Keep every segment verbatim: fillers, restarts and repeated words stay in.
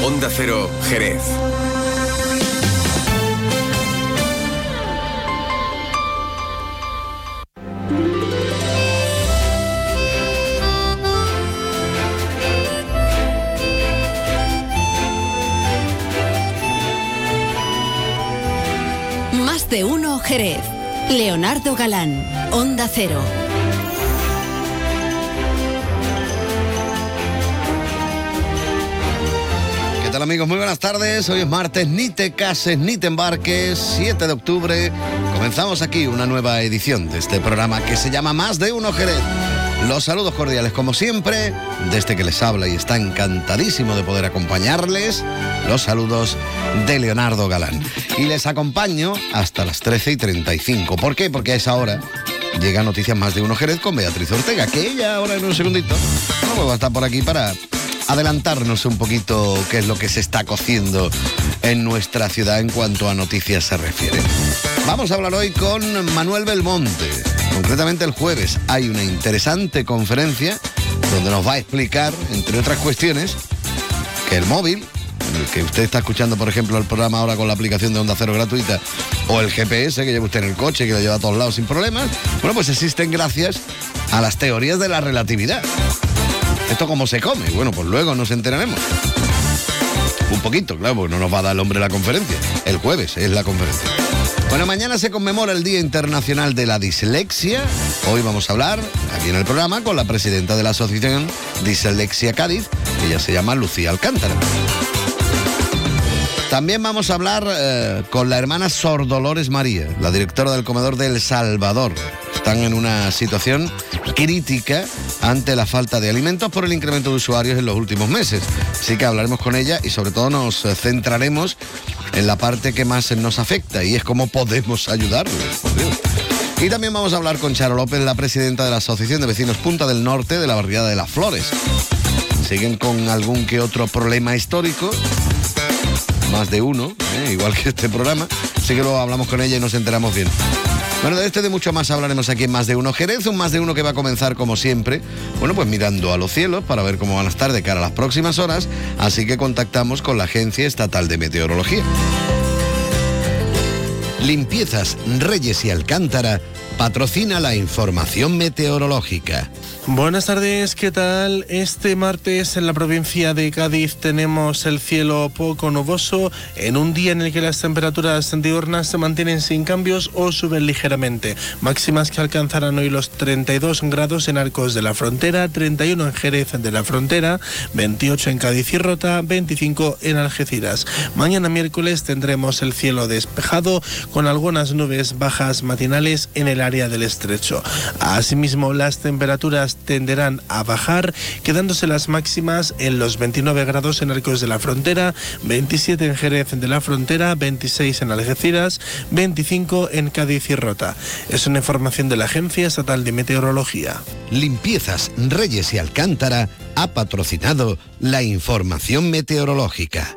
Onda Cero, Jerez. Más de uno Jerez. Leonardo Galán, Onda Cero. ¿Qué tal, amigos? Muy buenas tardes. Hoy es martes, ni te cases ni te embarques, siete de octubre. Comenzamos aquí una nueva edición de este programa que se llama Más de uno Jerez. Los saludos cordiales, como siempre, de este que les habla y está encantadísimo de poder acompañarles. Los saludos de Leonardo Galán. Y les acompaño hasta las trece y treinta y cinco. ¿Por qué? Porque a esa hora llega Noticias Más de uno Jerez con Beatriz Ortega, que ella ahora en un segundito no va a estar por aquí para adelantarnos un poquito qué es lo que se está cociendo en nuestra ciudad en cuanto a noticias se refiere. Vamos a hablar hoy con Manuel Belmonte. Concretamente el jueves hay una interesante conferencia donde nos va a explicar, entre otras cuestiones, que el móvil, en el que usted está escuchando, por ejemplo, el programa ahora con la aplicación de Onda Cero gratuita, o el G P S que lleva usted en el coche, que lo lleva a todos lados sin problemas, bueno, pues existen gracias a las teorías de la relatividad. ¿Esto cómo se come? Bueno, pues luego nos enteraremos. Un poquito, claro, porque no nos va a dar el hombre la conferencia. El jueves es la conferencia. Bueno, mañana se conmemora el Día Internacional de la Dislexia. Hoy vamos a hablar, aquí en el programa, con la presidenta de la Asociación Dislexia Cádiz. Ella se llama Lucía Alcántara. También vamos a hablar eh, con la hermana Sor Dolores María, la directora del comedor de El Salvador. Están en una situación crítica ante la falta de alimentos por el incremento de usuarios en los últimos meses. Así que hablaremos con ella y sobre todo nos centraremos en la parte que más nos afecta y es cómo podemos ayudarles. Y también vamos a hablar con Charo López, la presidenta de la Asociación de Vecinos Punta del Norte de la barriada de Las Flores. Siguen con algún que otro problema histórico, más de uno, ¿eh? Igual que este programa, así que luego hablamos con ella y nos enteramos bien. Bueno, de este y de mucho más hablaremos aquí en Más de uno Jerez, un Más de uno que va a comenzar como siempre, bueno, pues mirando a los cielos para ver cómo van a estar de cara a las próximas horas, así que contactamos con la Agencia Estatal de Meteorología. Limpiezas Reyes y Alcántara patrocina la información meteorológica. Buenas tardes, ¿qué tal? Este martes en la provincia de Cádiz tenemos el cielo poco nuboso en un día en el que las temperaturas diurnas se mantienen sin cambios o suben ligeramente. Máximas que alcanzarán hoy los treinta y dos grados en Arcos de la Frontera, treinta y uno en Jerez de la Frontera, veintiocho en Cádiz y Rota, veinticinco en Algeciras. Mañana miércoles tendremos el cielo despejado con algunas nubes bajas matinales en el área del Estrecho. Asimismo, las temperaturas tenderán a bajar, quedándose las máximas en los veintinueve grados en Arcos de la Frontera, veintisiete en Jerez de la Frontera, veintiséis en Algeciras, veinticinco en Cádiz y Rota. Es una información de la Agencia Estatal de Meteorología. Limpiezas Reyes y Alcántara ha patrocinado la información meteorológica.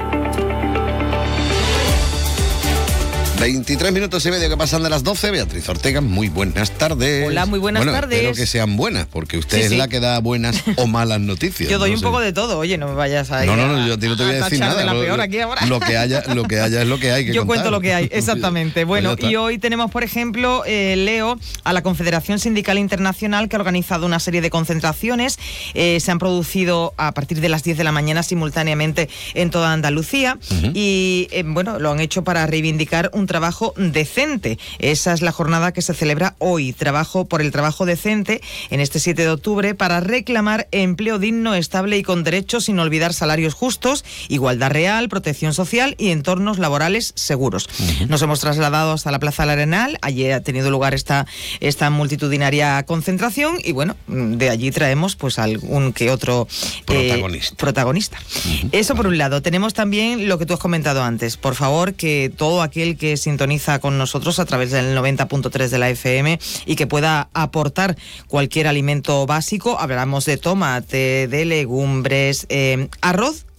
veintitrés minutos y medio que pasan de las doce. Beatriz Ortega, muy buenas tardes. Hola, muy buenas bueno, tardes. Espero que sean buenas, porque usted sí, es sí. la que da buenas o malas noticias. Yo doy no un sé. poco de todo. Oye, no me vayas a ir No, no, no, a, yo a ti no te voy a, a decir tachar nada. de la Lo, peor aquí ahora. lo que haya, lo que haya es lo que hay que Yo contar. cuento lo que hay, exactamente. Bueno, Pues y hoy tenemos, por ejemplo, eh, leo a la Confederación Sindical Internacional, que ha organizado una serie de concentraciones. Eh, se han producido a partir de las diez de la mañana simultáneamente en toda Andalucía. Uh-huh. Y, eh, bueno, lo han hecho para reivindicar un trabajo decente. Esa es la jornada que se celebra hoy, trabajo por el trabajo decente, en este siete de octubre, para reclamar empleo digno, estable y con derechos, sin olvidar salarios justos, igualdad real, protección social y entornos laborales seguros. Uh-huh. Nos hemos trasladado hasta la Plaza del Arenal. Allí ha tenido lugar esta, esta multitudinaria concentración y, bueno, de allí traemos pues algún que otro protagonista. Eh, protagonista. Uh-huh. Eso por un lado. Tenemos también lo que tú has comentado antes. Por favor, que todo aquel que sintoniza con nosotros a través del noventa punto tres de la F M y que pueda aportar cualquier alimento básico, hablamos de tomate, de legumbres, eh, arroz,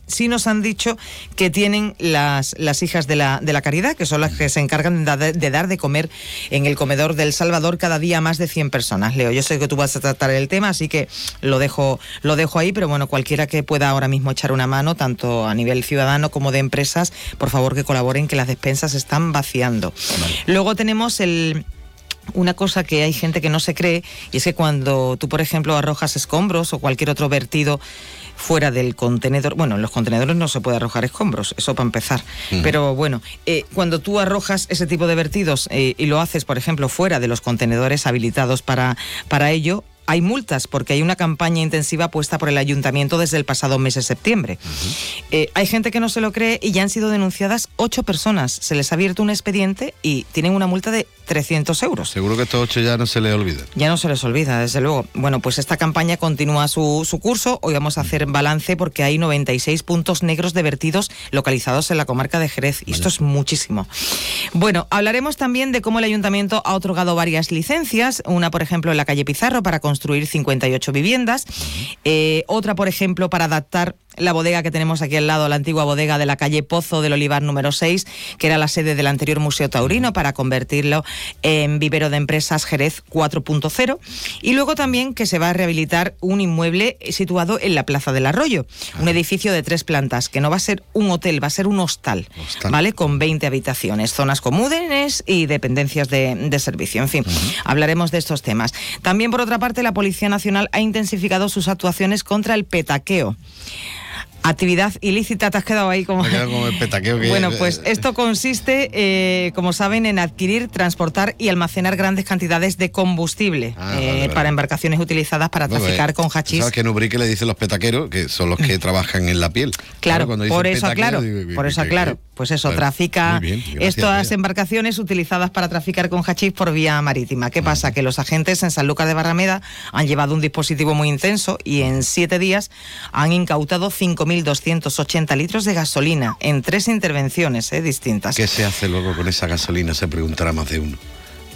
sí nos han dicho que tienen las, las hijas de la, de la caridad, que son las que se encargan de, de dar de comer en el comedor del Salvador cada día a más de cien personas. Leo, yo sé que tú vas a tratar el tema, así que lo dejo, lo dejo ahí, pero bueno, cualquiera que pueda ahora mismo echar una mano, tanto a nivel ciudadano como de empresas, por favor que colaboren, que las despensas se están vaciando. Vale. Luego tenemos el... Una cosa que hay gente que no se cree, y es que cuando tú, por ejemplo, arrojas escombros o cualquier otro vertido fuera del contenedor, bueno, en los contenedores no se puede arrojar escombros, eso para empezar, uh-huh. pero bueno, eh, cuando tú arrojas ese tipo de vertidos eh, y lo haces, por ejemplo, fuera de los contenedores habilitados para, para ello, hay multas porque hay una campaña intensiva puesta por el ayuntamiento desde el pasado mes de septiembre. Uh-huh. Eh, hay gente que no se lo cree y ya han sido denunciadas ocho personas. Se les ha abierto un expediente y tienen una multa de trescientos euros. Seguro que estos ocho ya no se les olvida. Ya no se les olvida, desde luego. Bueno, pues esta campaña continúa su, su curso. Hoy vamos a hacer balance porque hay noventa y seis puntos negros de vertidos localizados en la comarca de Jerez. Y vale. Esto es muchísimo. Bueno, hablaremos también de cómo el ayuntamiento ha otorgado varias licencias. Una, por ejemplo, en la calle Pizarro para construir cincuenta y ocho viviendas. Eh, otra, por ejemplo, para adaptar la bodega que tenemos aquí al lado, la antigua bodega de la calle Pozo del Olivar número seis, que era la sede del anterior Museo Taurino, para convertirlo en vivero de empresas Jerez cuatro punto cero. Y luego también que se va a rehabilitar un inmueble situado en la Plaza del Arroyo, ah. un edificio de tres plantas, que no va a ser un hotel, va a ser un hostal, hostal. ¿vale? Con veinte habitaciones, zonas comunes y dependencias de, de servicio. En fin, uh-huh. hablaremos de estos temas. También, por otra parte, la Policía Nacional ha intensificado sus actuaciones contra el petaqueo. Actividad ilícita, te has quedado ahí como... Me he quedado como el petaqueo que... Bueno, pues esto consiste, eh, como saben, en adquirir, transportar y almacenar grandes cantidades de combustible ah, eh, vale, vale. para embarcaciones utilizadas para no, traficar pues, con hachís. ¿Sabes que en Ubrique le dicen los petaqueros, que son los que trabajan en la piel? Claro, claro por eso aclaro, digo, por eso aclaro. Pues eso, vale. trafica bien, gracias, estas vaya. embarcaciones utilizadas para traficar con hachís por vía marítima. ¿Qué pasa? Que los agentes en Sanlúcar de Barrameda han llevado un dispositivo muy intenso y en siete días han incautado cinco mil doscientos ochenta litros de gasolina en tres intervenciones eh, distintas. ¿Qué se hace luego con esa gasolina? Se preguntará más de uno.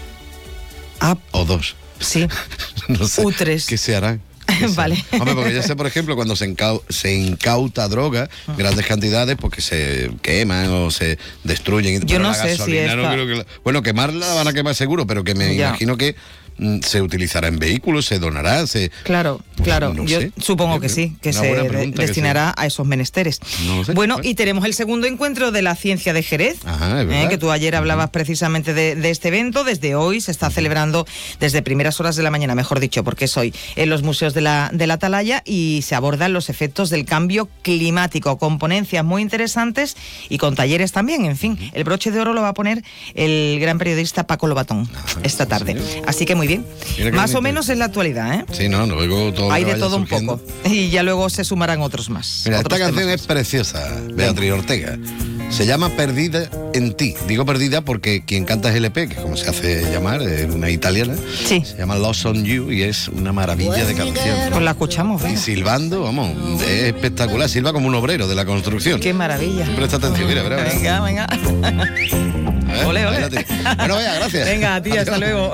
Ah, o dos. Sí. No sé. U tres. ¿Qué se harán? Vale. Hombre, porque yo sé, por ejemplo, cuando se, incau se incauta droga, grandes cantidades, porque se queman o se destruyen. Yo no la sé si esta... no creo que la... Bueno, quemarla la van a quemar seguro, pero que me ya. imagino que mm, se utilizará en vehículos, se donará, se... Claro, pues, claro. No yo sé. supongo yo que sí, que se de destinará que a esos menesteres. No sé. Bueno, bueno, y tenemos el segundo encuentro de la ciencia de Jerez, Ajá, ¿eh? que tú ayer hablabas uh-huh. precisamente de, de este evento. Desde hoy se está uh-huh. celebrando, desde primeras horas de la mañana, mejor dicho, porque es hoy, en los museos de la, de la Atalaya, y se abordan los efectos del cambio climático, con ponencias muy interesantes y con talleres también. En fin, uh-huh. el broche de oro lo va a poner el gran periodista Paco Lobatón uh-huh. esta tarde. ¿Sí? Así que muy bien. Más o menos es la actualidad, ¿eh? Sí, no, luego todo hay de todo surgiendo. Un poco. Y ya luego se sumarán otros más. Mira, otros esta canción es preciosa, Beatriz Ortega. Se llama Perdida en ti. Digo perdida porque quien canta es L P, que es como se hace llamar, es una italiana. Sí. Se llama Lost on You y es una maravilla de canción. Pues la escuchamos, ¿eh? Y silbando, vamos, es espectacular. Silba como un obrero de la construcción. Qué maravilla. Presta atención, mira, mira, mira. Venga, venga. ¿Eh? Ole, ole. Bueno, vaya, gracias. Venga, a ti, hasta luego.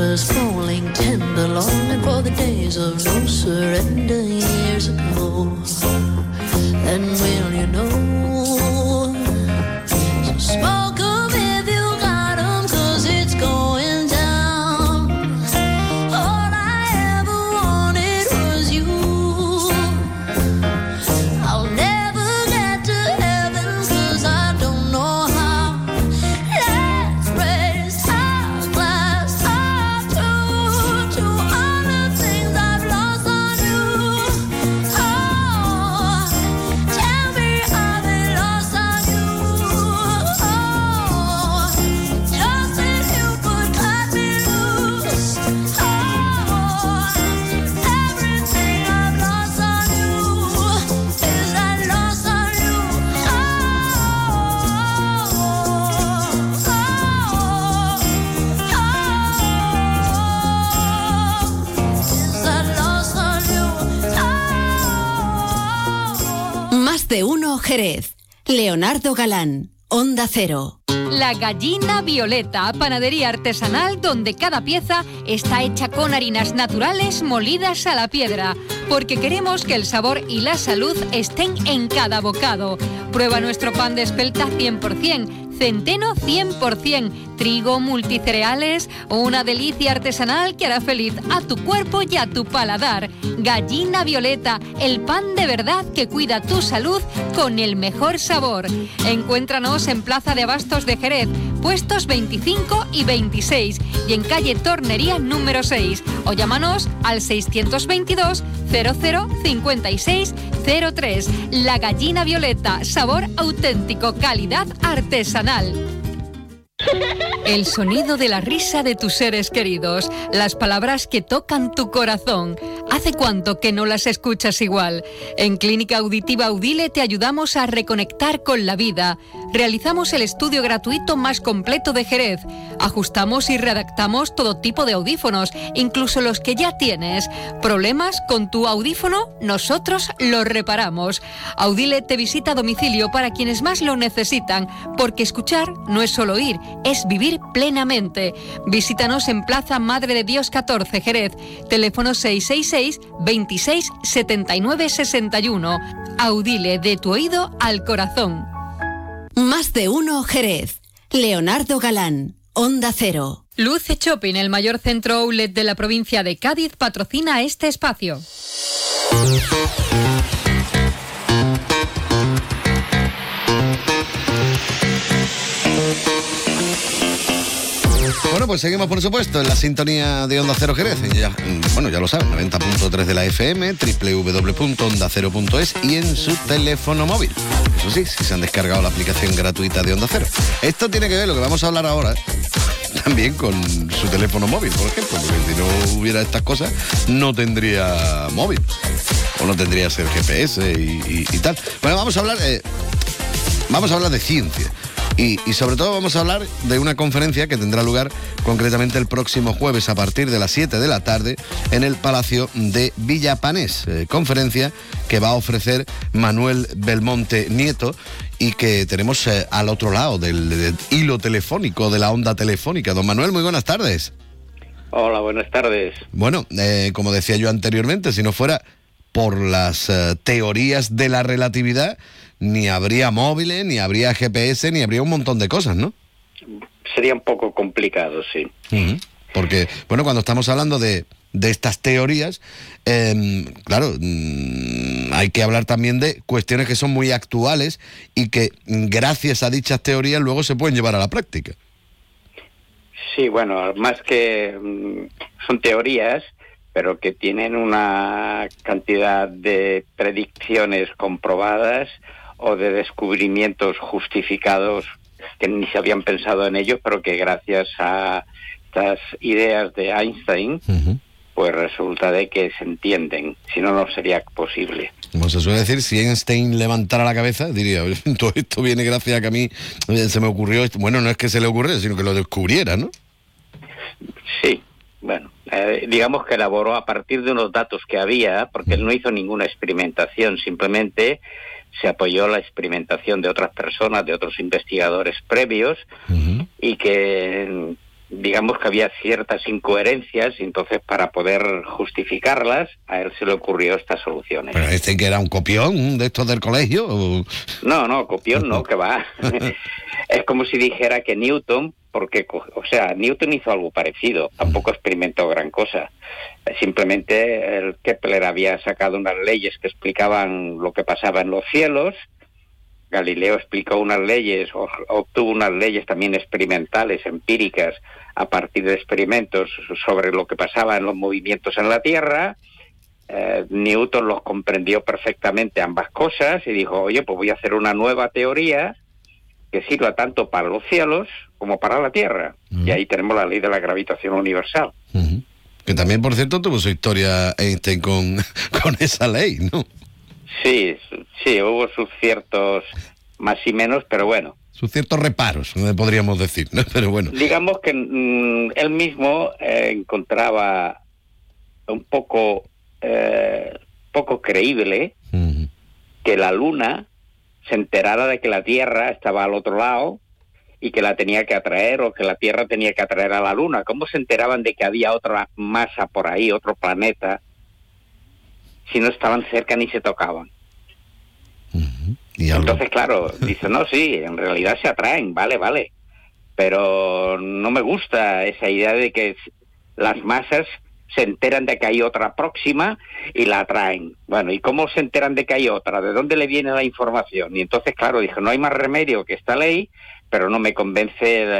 Smoke 'em if you got 'em, 'cause it's going down. All I ever wanted was you. I'll never get to heaven, 'cause I don't know how. Let's raise our glass up to, to all the things I've lost on you. Oh, tell me I've been lost on you. Más de uno Jerez. Leonardo Galán, Onda Cero. La Gallina Violeta, panadería artesanal donde cada pieza está hecha con harinas naturales molidas a la piedra, porque queremos que el sabor y la salud estén en cada bocado. Prueba nuestro pan de espelta cien por ciento, centeno cien por ciento, trigo, multicereales o una delicia artesanal que hará feliz a tu cuerpo y a tu paladar. Gallina Violeta, el pan de verdad que cuida tu salud con el mejor sabor. Encuéntranos en Plaza de Abastos de Jerez, puestos veinticinco y veintiséis y en calle Tornería número seis, o llámanos al seiscientos veintidós cero cero cincuenta y seis cero tres. La Gallina Violeta, sabor auténtico, calidad artesanal. El sonido de la risa de tus seres queridos, las palabras que tocan tu corazón. ¿Hace cuánto que no las escuchas igual? En Clínica Auditiva Audile te ayudamos a reconectar con la vida. Realizamos el estudio gratuito más completo de Jerez. Ajustamos y readaptamos todo tipo de audífonos, incluso los que ya tienes. ¿Problemas con tu audífono? Nosotros los reparamos. Audile te visita a domicilio para quienes más lo necesitan, porque escuchar no es solo oír, es vivir plenamente. Visítanos en Plaza Madre de Dios catorce, Jerez. Teléfono seis seis seis, veintiséis, setenta y nueve, sesenta y uno. Audile, de tu oído al corazón. Más de uno Jerez. Leonardo Galán, Onda Cero. Luce Shopping, el mayor centro outlet de la provincia de Cádiz, patrocina este espacio. Bueno, pues seguimos, por supuesto, en la sintonía de Onda Cero Jerez. Ya, bueno, ya lo saben, noventa punto tres de la F M, doble u doble u doble u punto onda cero punto es y en su teléfono móvil. Eso sí, si se han descargado la aplicación gratuita de Onda Cero. Esto tiene que ver, lo que vamos a hablar ahora, también con su teléfono móvil, por ejemplo, porque si no hubiera estas cosas, no tendría móvil. O no tendría ser G P S y, y, y tal. Bueno, vamos a hablar, eh, vamos a hablar de ciencia. Y, y sobre todo vamos a hablar de una conferencia que tendrá lugar concretamente el próximo jueves a partir de las siete de la tarde en el Palacio de Villapanés. Eh, conferencia que va a ofrecer Manuel Belmonte Nieto y que tenemos eh, al otro lado del, del hilo telefónico, de la onda telefónica. Don Manuel, muy buenas tardes. Hola, buenas tardes. Bueno, eh, como decía yo anteriormente, si no fuera por las eh, teorías de la relatividad, ni habría móviles, ni habría G P S, ni habría un montón de cosas, ¿no? Sería un poco complicado, sí. Uh-huh. Porque, bueno, cuando estamos hablando de, de estas teorías, eh, claro, mmm, hay que hablar también de cuestiones que son muy actuales y que gracias a dichas teorías luego se pueden llevar a la práctica. Sí, bueno, más que mmm, son teorías, pero que tienen una cantidad de predicciones comprobadas o de descubrimientos justificados que ni se habían pensado en ellos, pero que gracias a estas ideas de Einstein, uh-huh. pues resulta de que se entienden, si no, no sería posible. Como se suele decir, si Einstein levantara la cabeza, diría, todo esto viene gracias a que a mí se me ocurrió esto. Bueno, no es que se le ocurriera, sino que lo descubriera, ¿no? Sí, bueno, eh, digamos que elaboró a partir de unos datos que había, porque él no hizo ninguna experimentación, simplemente se apoyó la experimentación de otras personas, de otros investigadores previos, uh-huh. y que digamos que había ciertas incoherencias, y entonces para poder justificarlas, a él se le ocurrió estas soluciones. ¿Pero este que era un copión de estos del colegio? ¿O? No, no, copión no, que va. Es como si dijera que Newton, porque, o sea, Newton hizo algo parecido, tampoco experimentó gran cosa. Simplemente el Kepler había sacado unas leyes que explicaban lo que pasaba en los cielos, Galileo explicó unas leyes, o, obtuvo unas leyes también experimentales, empíricas, a partir de experimentos sobre lo que pasaba en los movimientos en la Tierra. Eh, Newton los comprendió perfectamente ambas cosas y dijo, oye, pues voy a hacer una nueva teoría que sirva tanto para los cielos como para la Tierra. Uh-huh. Y ahí tenemos la ley de la gravitación universal. Uh-huh. Que también, por cierto, tuvo su historia Einstein con, con esa ley, ¿no? Sí, sí, hubo sus ciertos más y menos, pero bueno. Sus ciertos reparos, podríamos decir, ¿no? Pero bueno. Digamos que mmm, él mismo eh, encontraba un poco, eh, poco creíble uh-huh. que la Luna se enterara de que la Tierra estaba al otro lado y que la tenía que atraer, o que la Tierra tenía que atraer a la Luna. ¿Cómo se enteraban de que había otra masa por ahí, otro planeta, si no estaban cerca ni se tocaban? Uh-huh. ¿Y algo? Entonces, claro, dice, no, sí, en realidad se atraen, vale, vale, pero no me gusta esa idea de que las masas se enteran de que hay otra próxima y la atraen. Bueno, ¿y cómo se enteran de que hay otra? ¿De dónde le viene la información? Y entonces, claro, dije, no hay más remedio que esta ley, pero no me convence,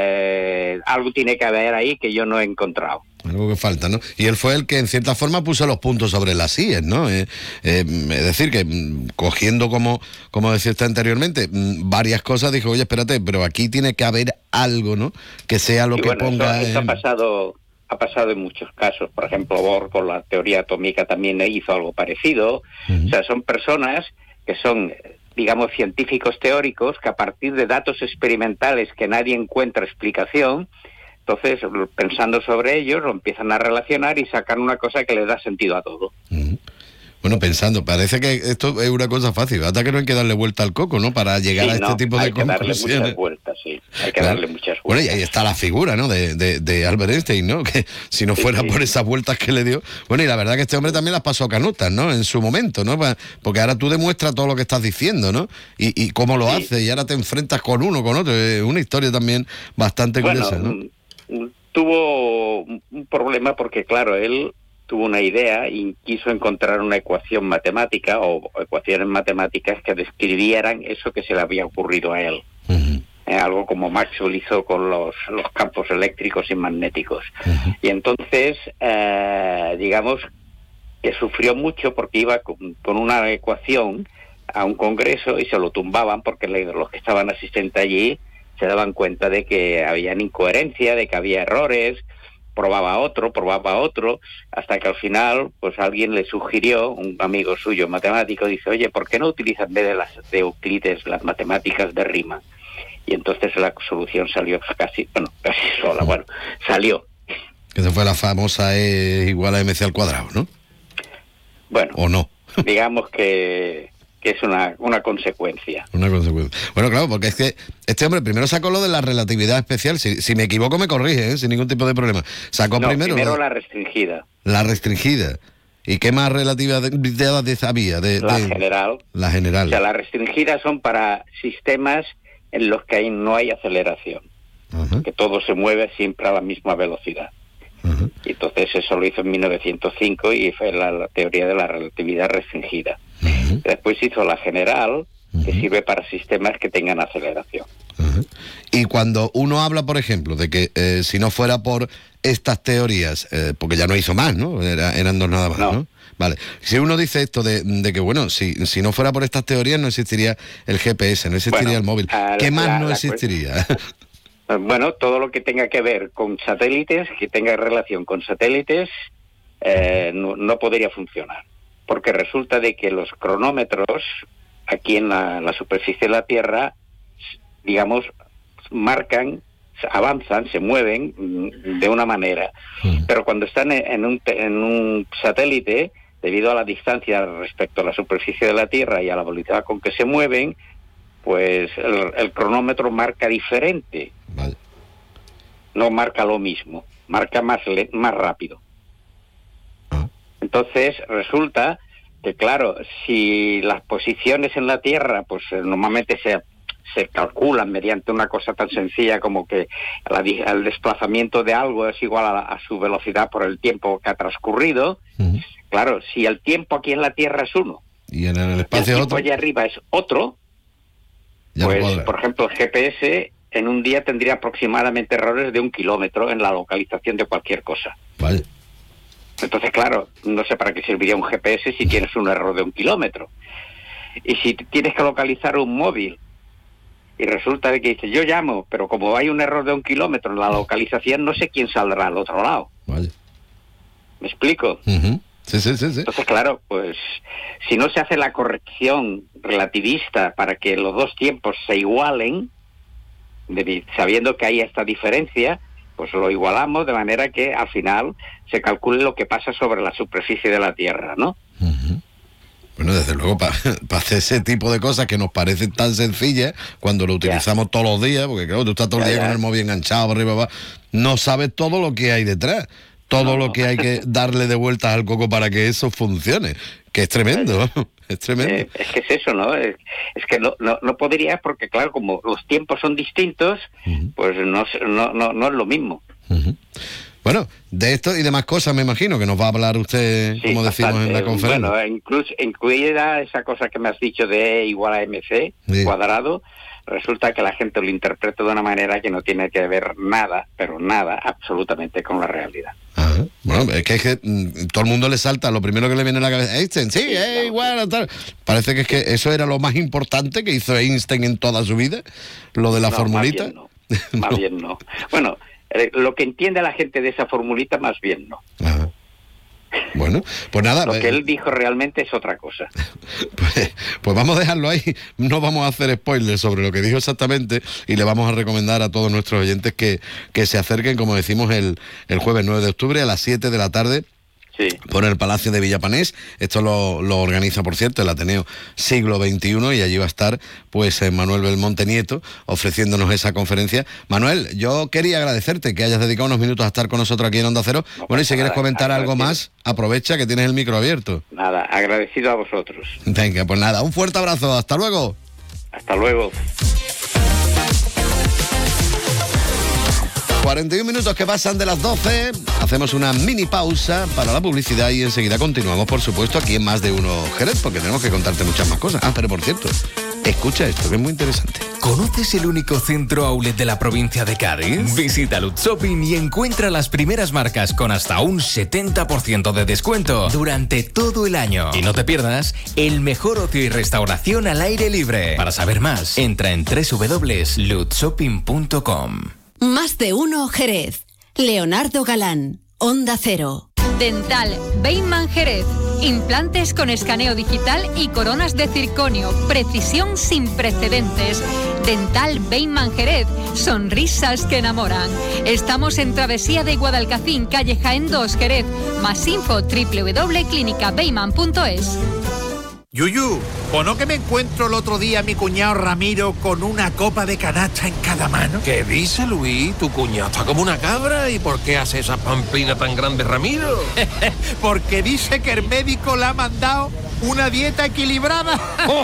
eh, algo tiene que haber ahí que yo no he encontrado. Algo que falta, ¿no? Y él fue el que en cierta forma puso los puntos sobre las íes, ¿no? Eh, eh, es decir, que mm, cogiendo, como, como decías anteriormente, mm, varias cosas, dijo, oye, espérate, pero aquí tiene que haber algo, ¿no? Que sea lo y que bueno, ponga... Eso, eso en... ha pasado... Ha pasado en muchos casos. Por ejemplo, Bohr con la teoría atómica también hizo algo parecido. Uh-huh. O sea, son personas que son, digamos, científicos teóricos que a partir de datos experimentales que nadie encuentra explicación, entonces, pensando sobre ellos, lo empiezan a relacionar y sacan una cosa que le da sentido a todo. Uh-huh. Bueno, pensando, parece que esto es una cosa fácil, hasta que no hay que darle vuelta al coco, ¿no? Para llegar sí, a este no, tipo de conclusiones. Hay que darle muchas vueltas, sí. Hay que claro. darle muchas vueltas. Bueno, y ahí está la figura, ¿no? De, de, de Albert Einstein, ¿no? Que si no fuera sí, sí. por esas vueltas que le dio... Bueno, y la verdad que este hombre también las pasó canutas, ¿no? En su momento, ¿no? Porque ahora tú demuestras todo lo que estás diciendo, ¿no? Y, y cómo lo sí. haces, y ahora te enfrentas con uno, con otro. Es una historia también bastante bueno, curiosa, ¿no? Tuvo un problema porque, claro, él... tuvo una idea y quiso encontrar una ecuación matemática o ecuaciones matemáticas que describieran eso que se le había ocurrido a él. Uh-huh. Eh, algo como Maxwell hizo con los, los campos eléctricos y magnéticos. Uh-huh. Y entonces, eh, digamos, que sufrió mucho porque iba con, con una ecuación a un congreso y se lo tumbaban porque los que estaban asistentes allí se daban cuenta de que había incoherencia, de que había errores. Probaba otro, probaba otro, hasta que al final, pues alguien le sugirió, un amigo suyo matemático, dice, oye, ¿por qué no utilizas en vez de las de Euclides las matemáticas de Riemann? Y entonces la solución salió casi, bueno, casi sola, bueno, salió. Esa fue la famosa E igual a M C al cuadrado, ¿no? Bueno, ¿o no? Digamos que... que es una, una consecuencia. Una consecuencia. Bueno, claro, porque es que este hombre primero sacó lo de la relatividad especial. Si, si me equivoco, me corrige, ¿eh? Sin ningún tipo de problema. Sacó no, primero... primero lo... la restringida. La restringida. ¿Y qué más relatividad había? De, la de... general. La general. O sea, las restringidas son para sistemas en los que hay, no hay aceleración. Uh-huh. Que todo se mueve siempre a la misma velocidad. Uh-huh. Y entonces eso lo hizo en mil novecientos cinco y fue la, la teoría de la relatividad restringida. Uh-huh. Después hizo la general, que uh-huh. sirve para sistemas que tengan aceleración. Uh-huh. Y cuando uno habla, por ejemplo, de que eh, si no fuera por estas teorías, eh, porque ya no hizo más, ¿no? Era, eran dos nada más, ¿no? ¿no? Vale. Si uno dice esto de, de que, bueno, si, si no fuera por estas teorías no existiría el G P S, no existiría bueno, el móvil. ¿Qué más la, no la existiría? Bueno, todo lo que tenga que ver con satélites, que tenga relación con satélites, eh, no, no podría funcionar. Porque resulta de que los cronómetros aquí en la, la superficie de la Tierra, digamos, marcan, avanzan, se mueven de una manera. Mm. Pero cuando están en un, en un satélite, debido a la distancia respecto a la superficie de la Tierra y a la velocidad con que se mueven, pues el, el cronómetro marca diferente. Vale. No marca lo mismo, marca más, le, más rápido. Entonces resulta que, claro, si las posiciones en la Tierra, pues normalmente se, se calculan mediante una cosa tan sencilla como que la, el desplazamiento de algo es igual a, a su velocidad por el tiempo que ha transcurrido, uh-huh. Claro, si el tiempo aquí en la Tierra es uno, y en el espacio el tiempo otro, allá arriba es otro, ya pues, por ejemplo, el G P S en un día tendría aproximadamente errores de un kilómetro en la localización de cualquier cosa. Vale. Entonces, claro, no sé para qué serviría un G P S si tienes un error de un kilómetro. Y si tienes que localizar un móvil y resulta de que dices, yo llamo, pero como hay un error de un kilómetro en la localización, no sé quién saldrá al otro lado. Vale. ¿Me explico? Uh-huh. Sí, sí, sí, sí. Entonces, claro, pues si no se hace la corrección relativista para que los dos tiempos se igualen, de, sabiendo que hay esta diferencia, pues lo igualamos de manera que al final se calcule lo que pasa sobre la superficie de la Tierra, ¿no? Uh-huh. Bueno, desde luego, para pa hacer ese tipo de cosas que nos parecen tan sencillas, cuando lo utilizamos yeah. todos los días, porque claro, tú estás todo el día yeah, con yeah. el móvil enganchado, para arriba, para abajo, no sabes todo lo que hay detrás, todo no, lo no. que hay que darle de vueltas al coco para que eso funcione, que es tremendo, es tremendo. Eh, es que es eso, ¿no? Es, es que no, no, no podrías, porque claro, como los tiempos son distintos, uh-huh. pues no, no, no, no es lo mismo. Uh-huh. Bueno, de esto y demás cosas me imagino que nos va a hablar usted, sí, como decimos bastante, en la conferencia. Bueno, incluso incluida esa cosa que me has dicho de E igual a M C sí. cuadrado, resulta que la gente lo interpreta de una manera que no tiene que ver nada, pero nada, absolutamente con la realidad. Ajá. Bueno, es que, es que mm, todo el mundo le salta, lo primero que le viene a la cabeza, Einstein, sí, sí es igual, tal. Parece que es que eso era lo más importante que hizo Einstein en toda su vida, lo de la no, formulita. Más bien no. Más bien no. Bueno, lo que entiende la gente de esa formulita, más bien no. Ajá. Bueno, pues nada. Lo que él dijo realmente es otra cosa. Pues, pues vamos a dejarlo ahí. No vamos a hacer spoilers sobre lo que dijo exactamente y le vamos a recomendar a todos nuestros oyentes que, que se acerquen, como decimos, el, el jueves nueve de octubre a las siete de la tarde. Sí. Por el Palacio de Villapanés. Esto lo, lo organiza, por cierto, el Ateneo Siglo veintiuno, y allí va a estar pues Manuel Belmonte Nieto ofreciéndonos esa conferencia. Manuel, yo quería agradecerte que hayas dedicado unos minutos a estar con nosotros aquí en Onda Cero. No, bueno, y si nada, quieres comentar agradecido. Algo más, aprovecha que tienes el micro abierto. Nada, agradecido a vosotros. Venga, pues nada, un fuerte abrazo, hasta luego. Hasta luego. cuarenta y un minutos que pasan de las doce, hacemos una mini pausa para la publicidad y enseguida continuamos, por supuesto, aquí en Más de Uno Jerez, porque tenemos que contarte muchas más cosas. Ah, pero por cierto, escucha esto, que es muy interesante. ¿Conoces el único centro outlet de la provincia de Cádiz? Visita Lutz Shopping y encuentra las primeras marcas con hasta un setenta por ciento de descuento durante todo el año. Y no te pierdas el mejor ocio y restauración al aire libre. Para saber más, entra en doble u doble u doble u punto lutz shopping punto com. Más de Uno Jerez. Leonardo Galán, Onda Cero. Dental Beyman Jerez. Implantes con escaneo digital y coronas de circonio. Precisión sin precedentes. Dental Beyman Jerez. Sonrisas que enamoran. Estamos en Travesía de Guadalcacín, calle Jaén dos, Jerez. Más info doble u doble u doble u punto clínica beyman punto es. Yuyu, ¿o no que me encuentro el otro día a mi cuñado Ramiro con una copa de canacha en cada mano? ¿Qué dice, Luis? Tu cuñado está como una cabra. ¿Y por qué hace esa pamplina tan grande, Ramiro? Porque dice que el médico le ha mandado una dieta equilibrada.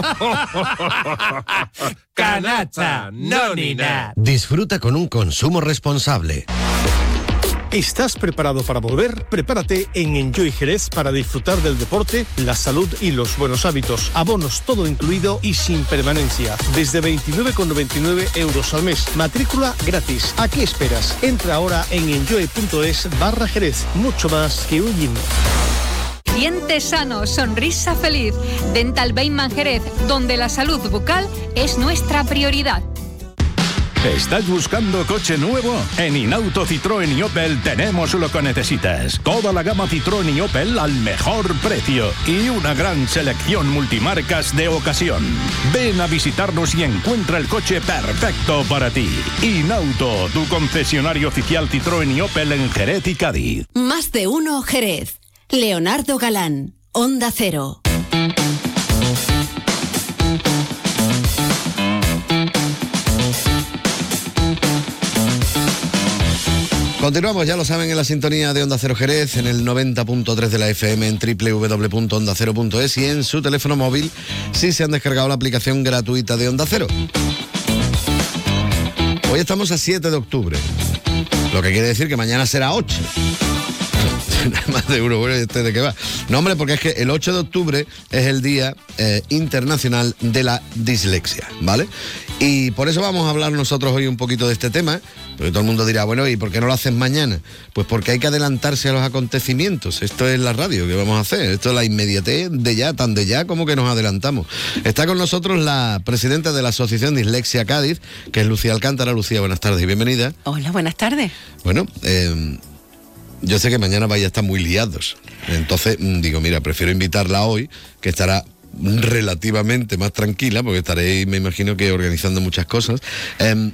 Canacha, no ni nada. Disfruta con un consumo responsable. ¿Estás preparado para volver? Prepárate en Enjoy Jerez para disfrutar del deporte, la salud y los buenos hábitos. Abonos todo incluido y sin permanencia. Desde veintinueve con noventa y nueve euros al mes. Matrícula gratis. ¿A qué esperas? Entra ahora en enjoy.es barra Jerez. Mucho más que un gym. Diente sano, sonrisa feliz. Dental Beyman Jerez, donde la salud bucal es nuestra prioridad. ¿Estás buscando coche nuevo? En Inauto Citroën y Opel tenemos lo que necesitas. Toda la gama Citroën y Opel al mejor precio y una gran selección multimarcas de ocasión. Ven a visitarnos y encuentra el coche perfecto para ti. Inauto, tu concesionario oficial Citroën y Opel en Jerez y Cádiz. Más de Uno Jerez. Leonardo Galán, Onda Cero. Continuamos, ya lo saben, en la sintonía de Onda Cero Jerez, en el noventa punto tres de la F M, en doble u doble u doble u punto onda cero punto es y en su teléfono móvil si se han descargado la aplicación gratuita de Onda Cero. Hoy estamos a siete de octubre, lo que quiere decir que mañana será ocho. Más de uno, bueno, ¿este de qué va? No, hombre, porque es que el ocho de octubre es el Día eh, Internacional de la Dislexia, ¿vale? Y por eso vamos a hablar nosotros hoy un poquito de este tema, porque todo el mundo dirá, bueno, ¿y por qué no lo haces mañana? Pues porque hay que adelantarse a los acontecimientos. Esto es la radio, ¿qué vamos a hacer? Esto es la inmediatez de ya, tan de ya como que nos adelantamos. Está con nosotros la presidenta de la Asociación Dislexia Cádiz, que es Lucía Alcántara. Lucía, buenas tardes y bienvenida. Hola, buenas tardes. Bueno, eh... yo sé que mañana vais a estar muy liados, entonces digo, mira, prefiero invitarla hoy, que estará relativamente más tranquila, porque estaréis, me imagino que organizando muchas cosas. Eh,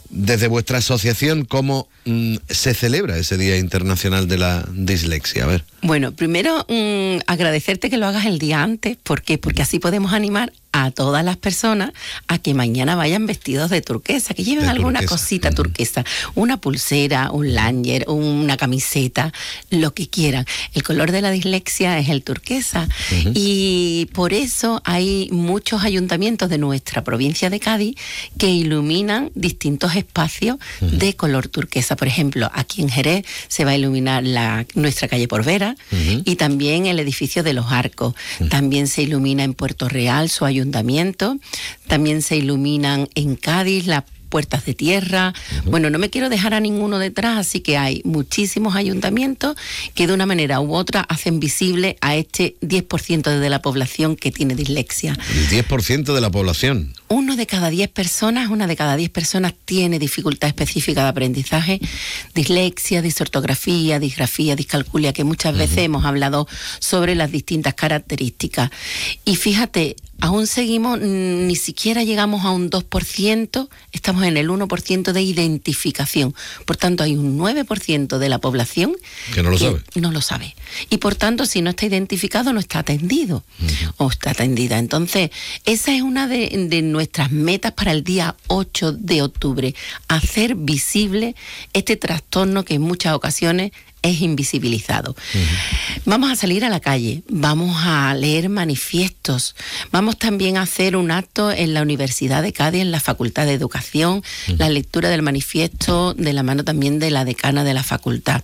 desde vuestra asociación, ¿cómo mm, se celebra ese Día Internacional de la Dislexia? A ver. Bueno, primero mmm, agradecerte que lo hagas el día antes. ¿Por qué? Porque así podemos animar a todas las personas a que mañana vayan vestidos de turquesa, que lleven de alguna turquesa. cosita uh-huh. turquesa, una pulsera, un lanyard, una camiseta, lo que quieran. El color de la dislexia es el turquesa uh-huh. y por eso hay muchos ayuntamientos de nuestra provincia de Cádiz que iluminan distintos espacios uh-huh. de color turquesa. Por ejemplo, aquí en Jerez se va a iluminar la, nuestra calle Porvera uh-huh. y también el edificio de los Arcos. Uh-huh. También se ilumina en Puerto Real su ayuntamiento. También se iluminan en Cádiz las puertas de tierra. Uh-huh. Bueno, no me quiero dejar a ninguno detrás, así que hay muchísimos ayuntamientos que de una manera u otra hacen visible a este diez por ciento de la población que tiene dislexia. El diez por ciento de la población. Uno de cada diez personas, una de cada diez personas tiene dificultad específica de aprendizaje, dislexia, disortografía, disgrafía, discalculia, que muchas uh-huh. veces hemos hablado sobre las distintas características. Y fíjate, aún seguimos, ni siquiera llegamos a un dos por ciento, estamos en el uno por ciento de identificación. Por tanto, hay un nueve por ciento de la población que no lo que sabe. No lo sabe. Y por tanto, si no está identificado, no está atendido uh-huh. o está atendida. Entonces, esa es una de, de nuestras metas para el día ocho de octubre, hacer visible este trastorno que en muchas ocasiones es invisibilizado. Uh-huh. Vamos a salir a la calle, vamos a leer manifiestos, vamos también a hacer un acto en la Universidad de Cádiz, en la Facultad de Educación, uh-huh. la lectura del manifiesto de la mano también de la decana de la facultad.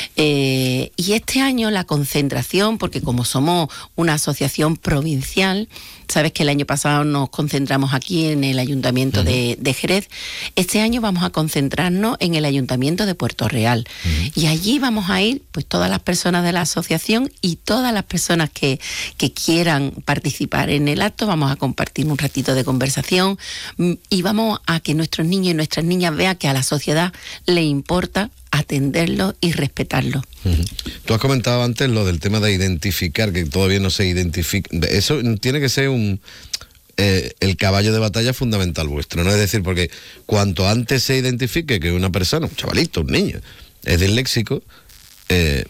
Eh, y este año la concentración, porque como somos una asociación provincial, sabes que el año pasado nos concentramos aquí en el Ayuntamiento uh-huh. de, de Jerez, este año vamos a concentrarnos en el Ayuntamiento de Puerto Real. Uh-huh. Y allí vamos a ir pues todas las personas de la asociación y todas las personas que, que quieran participar en el acto. Vamos a compartir un ratito de conversación y vamos a que nuestros niños y nuestras niñas vean que a la sociedad le importa atenderlo y respetarlo. Uh-huh. Tú has comentado antes lo del tema de identificar, que todavía no se identifica. Eso tiene que ser un eh, el caballo de batalla fundamental vuestro, ¿no? Es decir, porque cuanto antes se identifique que una persona, un chavalito, un niño, es disléxico, eh,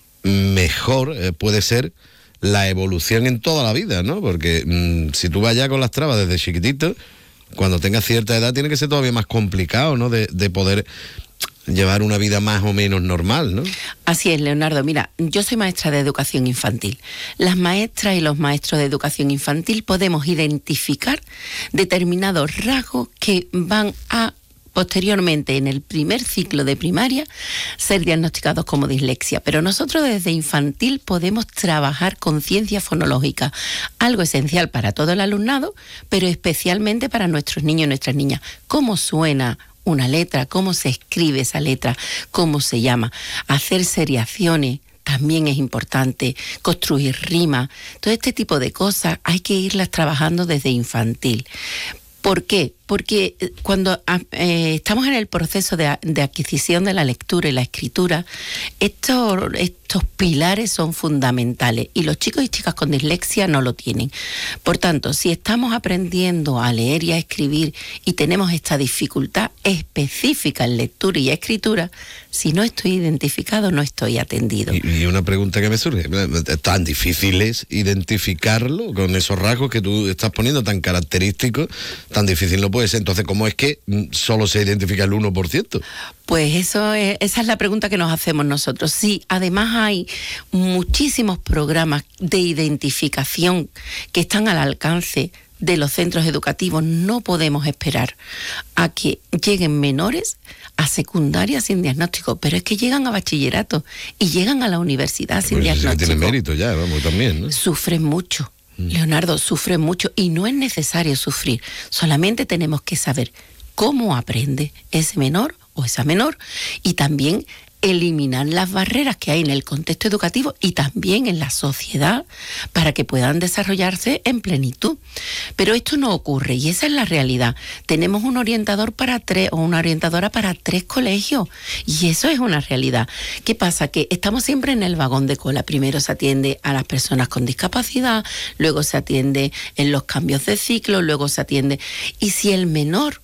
mejor eh, puede ser la evolución en toda la vida, ¿no? Porque mmm, si tú vas ya con las trabas desde chiquitito, cuando tengas cierta edad tiene que ser todavía más complicado, ¿no? De, de poder llevar una vida más o menos normal, ¿no? Así es, Leonardo. Mira, yo soy maestra de educación infantil. Las maestras y los maestros de educación infantil podemos identificar determinados rasgos que van a posteriormente, en el primer ciclo de primaria, ser diagnosticados como dislexia. Pero nosotros desde infantil podemos trabajar con ciencia fonológica, algo esencial para todo el alumnado, pero especialmente para nuestros niños y nuestras niñas. ¿Cómo suena una letra? ¿Cómo se escribe esa letra? ¿Cómo se llama? Hacer seriaciones también es importante, construir rimas. Todo este tipo de cosas hay que irlas trabajando desde infantil. ¿Por qué? Porque cuando eh, estamos en el proceso de, de adquisición de la lectura y la escritura, estos, estos pilares son fundamentales y los chicos y chicas con dislexia no lo tienen. Por tanto, si estamos aprendiendo a leer y a escribir y tenemos esta dificultad específica en lectura y escritura, si no estoy identificado, no estoy atendido. Y, y una pregunta que me surge, ¿tan difícil es identificarlo con esos rasgos que tú estás poniendo tan característicos? Tan difícil no puede ser. Entonces, ¿cómo es que solo se identifica el uno por ciento? Pues eso es, esa es la pregunta que nos hacemos nosotros. Sí, además hay muchísimos programas de identificación que están al alcance de los centros educativos. No podemos esperar a que lleguen menores a secundaria sin diagnóstico, pero es que llegan a bachillerato y llegan a la universidad sin pues diagnóstico. Sí, tiene mérito ya, vamos, también, ¿no? Sufren mucho. Leonardo, sufre mucho y no es necesario sufrir, solamente tenemos que saber cómo aprende ese menor o esa menor y también eliminar las barreras que hay en el contexto educativo y también en la sociedad para que puedan desarrollarse en plenitud. Pero esto no ocurre y esa es la realidad. Tenemos un orientador para tres o una orientadora para tres colegios y eso es una realidad. ¿Qué pasa? Que estamos siempre en el vagón de cola. Primero se atiende a las personas con discapacidad, luego se atiende en los cambios de ciclo, luego se atiende... Y si el menor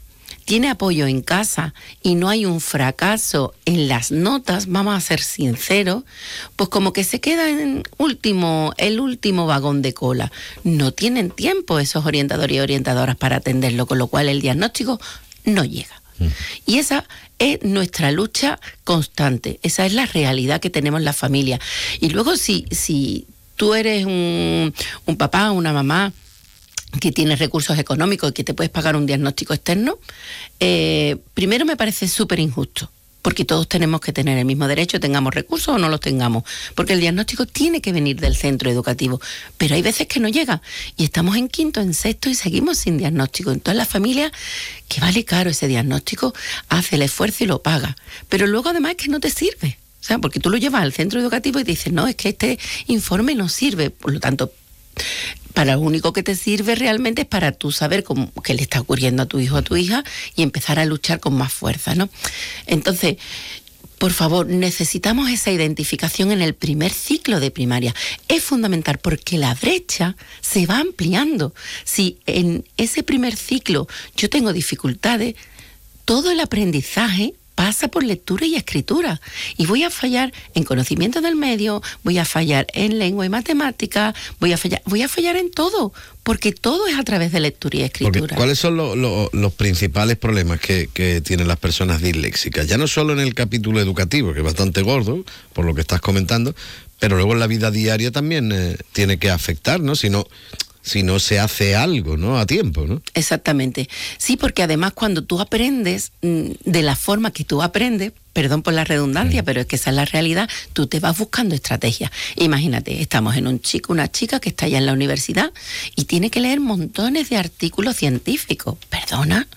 tiene apoyo en casa y no hay un fracaso en las notas, vamos a ser sinceros, pues como que se queda en último, el último vagón de cola. No tienen tiempo esos orientadores y orientadoras para atenderlo, con lo cual el diagnóstico no llega. Mm. Y esa es nuestra lucha constante, esa es la realidad que tenemos la familia. Y luego si, si tú eres un, un papá o una mamá que tienes recursos económicos y que te puedes pagar un diagnóstico externo, eh, primero me parece súper injusto, porque todos tenemos que tener el mismo derecho, tengamos recursos o no los tengamos, porque el diagnóstico tiene que venir del centro educativo, pero hay veces que no llega, y estamos en quinto, en sexto, y seguimos sin diagnóstico. Entonces la familia, que vale caro ese diagnóstico, hace el esfuerzo y lo paga, pero luego además es que no te sirve, o sea, porque tú lo llevas al centro educativo y dices, no, es que este informe no sirve, por lo tanto, para lo único que te sirve realmente es para tú saber cómo, qué le está ocurriendo a tu hijo o a tu hija y empezar a luchar con más fuerza, ¿no? Entonces, por favor, necesitamos esa identificación en el primer ciclo de primaria. Es fundamental porque la brecha se va ampliando. Si en ese primer ciclo yo tengo dificultades, todo el aprendizaje pasa por lectura y escritura, y voy a fallar en conocimiento del medio, voy a fallar en lengua y matemática, voy a fallar, voy a fallar en todo, porque todo es a través de lectura y escritura. Porque, ¿cuáles son lo, lo, los principales problemas que, que tienen las personas disléxicas? Ya no solo en el capítulo educativo, que es bastante gordo, por lo que estás comentando, pero luego en la vida diaria también eh, tiene que afectar, ¿no? Si no... si no se hace algo, ¿no? A tiempo, ¿no? Exactamente. Sí, porque además cuando tú aprendes de la forma que tú aprendes, perdón por la redundancia, mm. pero es que esa es la realidad, tú te vas buscando estrategias. Imagínate, estamos en un chico, una chica que está ya en la universidad y tiene que leer montones de artículos científicos. ¿Perdona?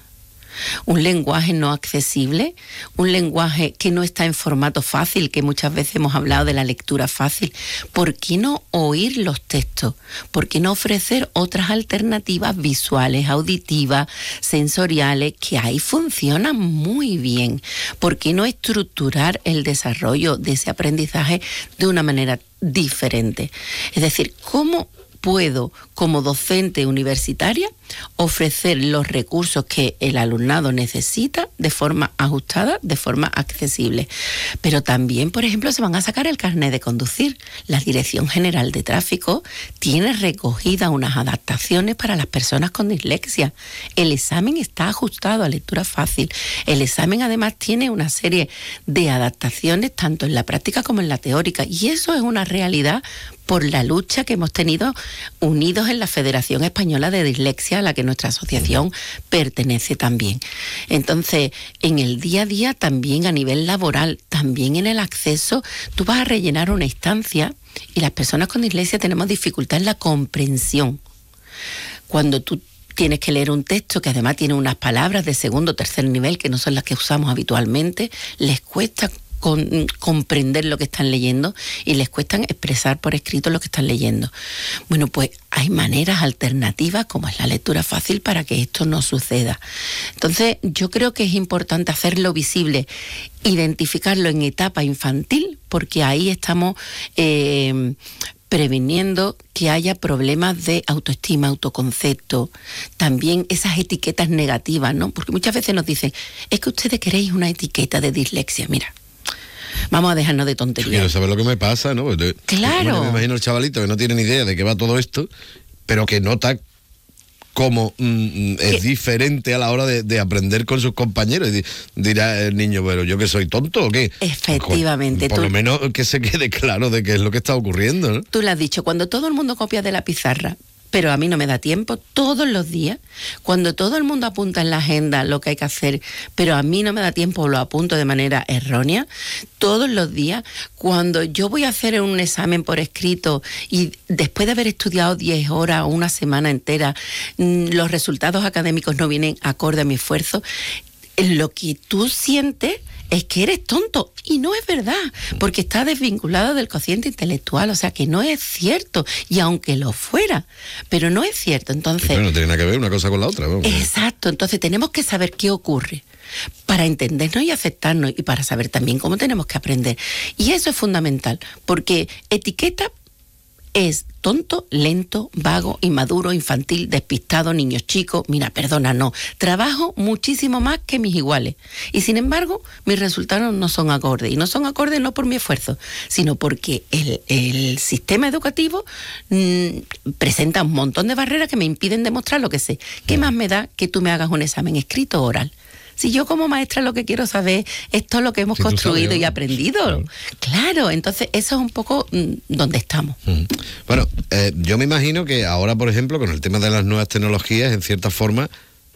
Un lenguaje no accesible, un lenguaje que no está en formato fácil, que muchas veces hemos hablado de la lectura fácil. ¿Por qué no oír los textos? ¿Por qué no ofrecer otras alternativas visuales, auditivas, sensoriales, que ahí funcionan muy bien? ¿Por qué no estructurar el desarrollo de ese aprendizaje de una manera diferente? Es decir, ¿cómo puedo, como docente universitaria, ofrecer los recursos que el alumnado necesita de forma ajustada, de forma accesible? Pero también, por ejemplo, se van a sacar el carnet de conducir. La Dirección General de Tráfico tiene recogida unas adaptaciones para las personas con dislexia. El examen está ajustado a lectura fácil. El examen además tiene una serie de adaptaciones tanto en la práctica como en la teórica, y eso es una realidad por la lucha que hemos tenido unidos en la Federación Española de Dislexia, a la que nuestra asociación pertenece también. Entonces, en el día a día, también a nivel laboral, también en el acceso, tú vas a rellenar una instancia y las personas con dislexia tenemos dificultad en la comprensión. Cuando tú tienes que leer un texto que además tiene unas palabras de segundo o tercer nivel que no son las que usamos habitualmente, les cuesta Con, comprender lo que están leyendo y les cuesta expresar por escrito lo que están leyendo. Bueno, pues hay maneras alternativas como es la lectura fácil para que esto no suceda. Entonces yo creo que es importante hacerlo visible, identificarlo en etapa infantil, porque ahí estamos eh, previniendo que haya problemas de autoestima, autoconcepto, también esas etiquetas negativas, ¿no? Porque muchas veces nos dicen, es que ustedes queréis una etiqueta de dislexia. Mira, vamos a dejarnos de tonterías. Quiero saber lo que me pasa, ¿no? Porque, claro. Bueno, me imagino el chavalito que no tiene ni idea de qué va todo esto, pero que nota cómo mm, es diferente a la hora de, de aprender con sus compañeros. Y dirá el niño, pero ¿yo que soy tonto o qué? Efectivamente. Por, por lo menos que se quede claro de qué es lo que está ocurriendo, ¿no? Tú lo has dicho, cuando todo el mundo copia de la pizarra, pero a mí no me da tiempo, todos los días, cuando todo el mundo apunta en la agenda lo que hay que hacer, pero a mí no me da tiempo, lo apunto de manera errónea, todos los días, cuando yo voy a hacer un examen por escrito y después de haber estudiado diez horas o una semana entera, los resultados académicos no vienen acorde a mi esfuerzo, lo que tú sientes es que eres tonto, y no es verdad, porque está desvinculado del cociente intelectual, o sea que no es cierto, y aunque lo fuera, pero no es cierto. Entonces, pero no tiene nada que ver una cosa con la otra, vamos. Exacto, entonces tenemos que saber qué ocurre para entendernos y aceptarnos, y para saber también cómo tenemos que aprender, y eso es fundamental, porque etiqueta es tonto, lento, vago, inmaduro, infantil, despistado, niño chico. Mira, perdona, no. Trabajo muchísimo más que mis iguales. Y sin embargo, mis resultados no son acordes. Y no son acordes no por mi esfuerzo, sino porque el, el sistema educativo mmm, presenta un montón de barreras que me impiden demostrar lo que sé. ¿Qué más me da que tú me hagas un examen escrito o oral? Si yo como maestra lo que quiero saber es todo lo que hemos si construido y aprendido. Claro. claro, entonces eso es un poco mmm, donde estamos. Mm. Bueno, eh, yo me imagino que ahora, por ejemplo, con el tema de las nuevas tecnologías, en cierta forma,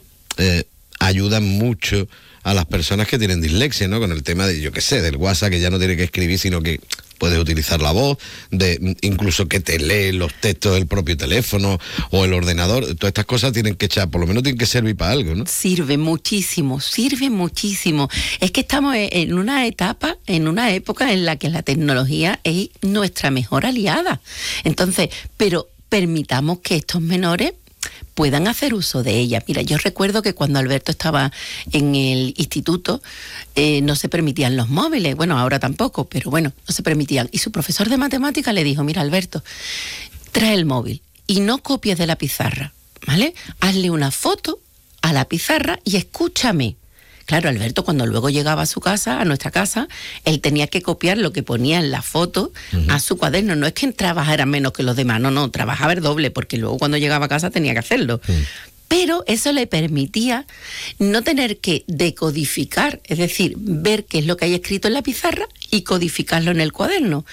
eh, ayudan mucho a las personas que tienen dislexia, ¿no? Con el tema de, yo qué sé, del WhatsApp, que ya no tiene que escribir, sino que puedes utilizar la voz, de incluso que te lee los textos del propio teléfono o el ordenador. Todas estas cosas tienen que echar, por lo menos tienen que servir para algo, ¿no? Sirve muchísimo, sirve muchísimo. Es que estamos en una etapa, en una época en la que la tecnología es nuestra mejor aliada. Entonces, pero permitamos que estos menores puedan hacer uso de ella. Mira, yo recuerdo que cuando Alberto estaba en el instituto eh, no se permitían los móviles, bueno, ahora tampoco, pero bueno, no se permitían. Y su profesor de matemáticas le dijo, mira, Alberto, trae el móvil y no copies de la pizarra, ¿vale? Hazle una foto a la pizarra y escúchame. Claro, Alberto, cuando luego llegaba a su casa, a nuestra casa, él tenía que copiar lo que ponía en la foto uh-huh. a su cuaderno. No es que trabajara menos que los demás, no, no, trabajaba el doble, porque luego cuando llegaba a casa tenía que hacerlo. Uh-huh. Pero eso le permitía no tener que decodificar, es decir, ver qué es lo que hay escrito en la pizarra y codificarlo en el cuaderno.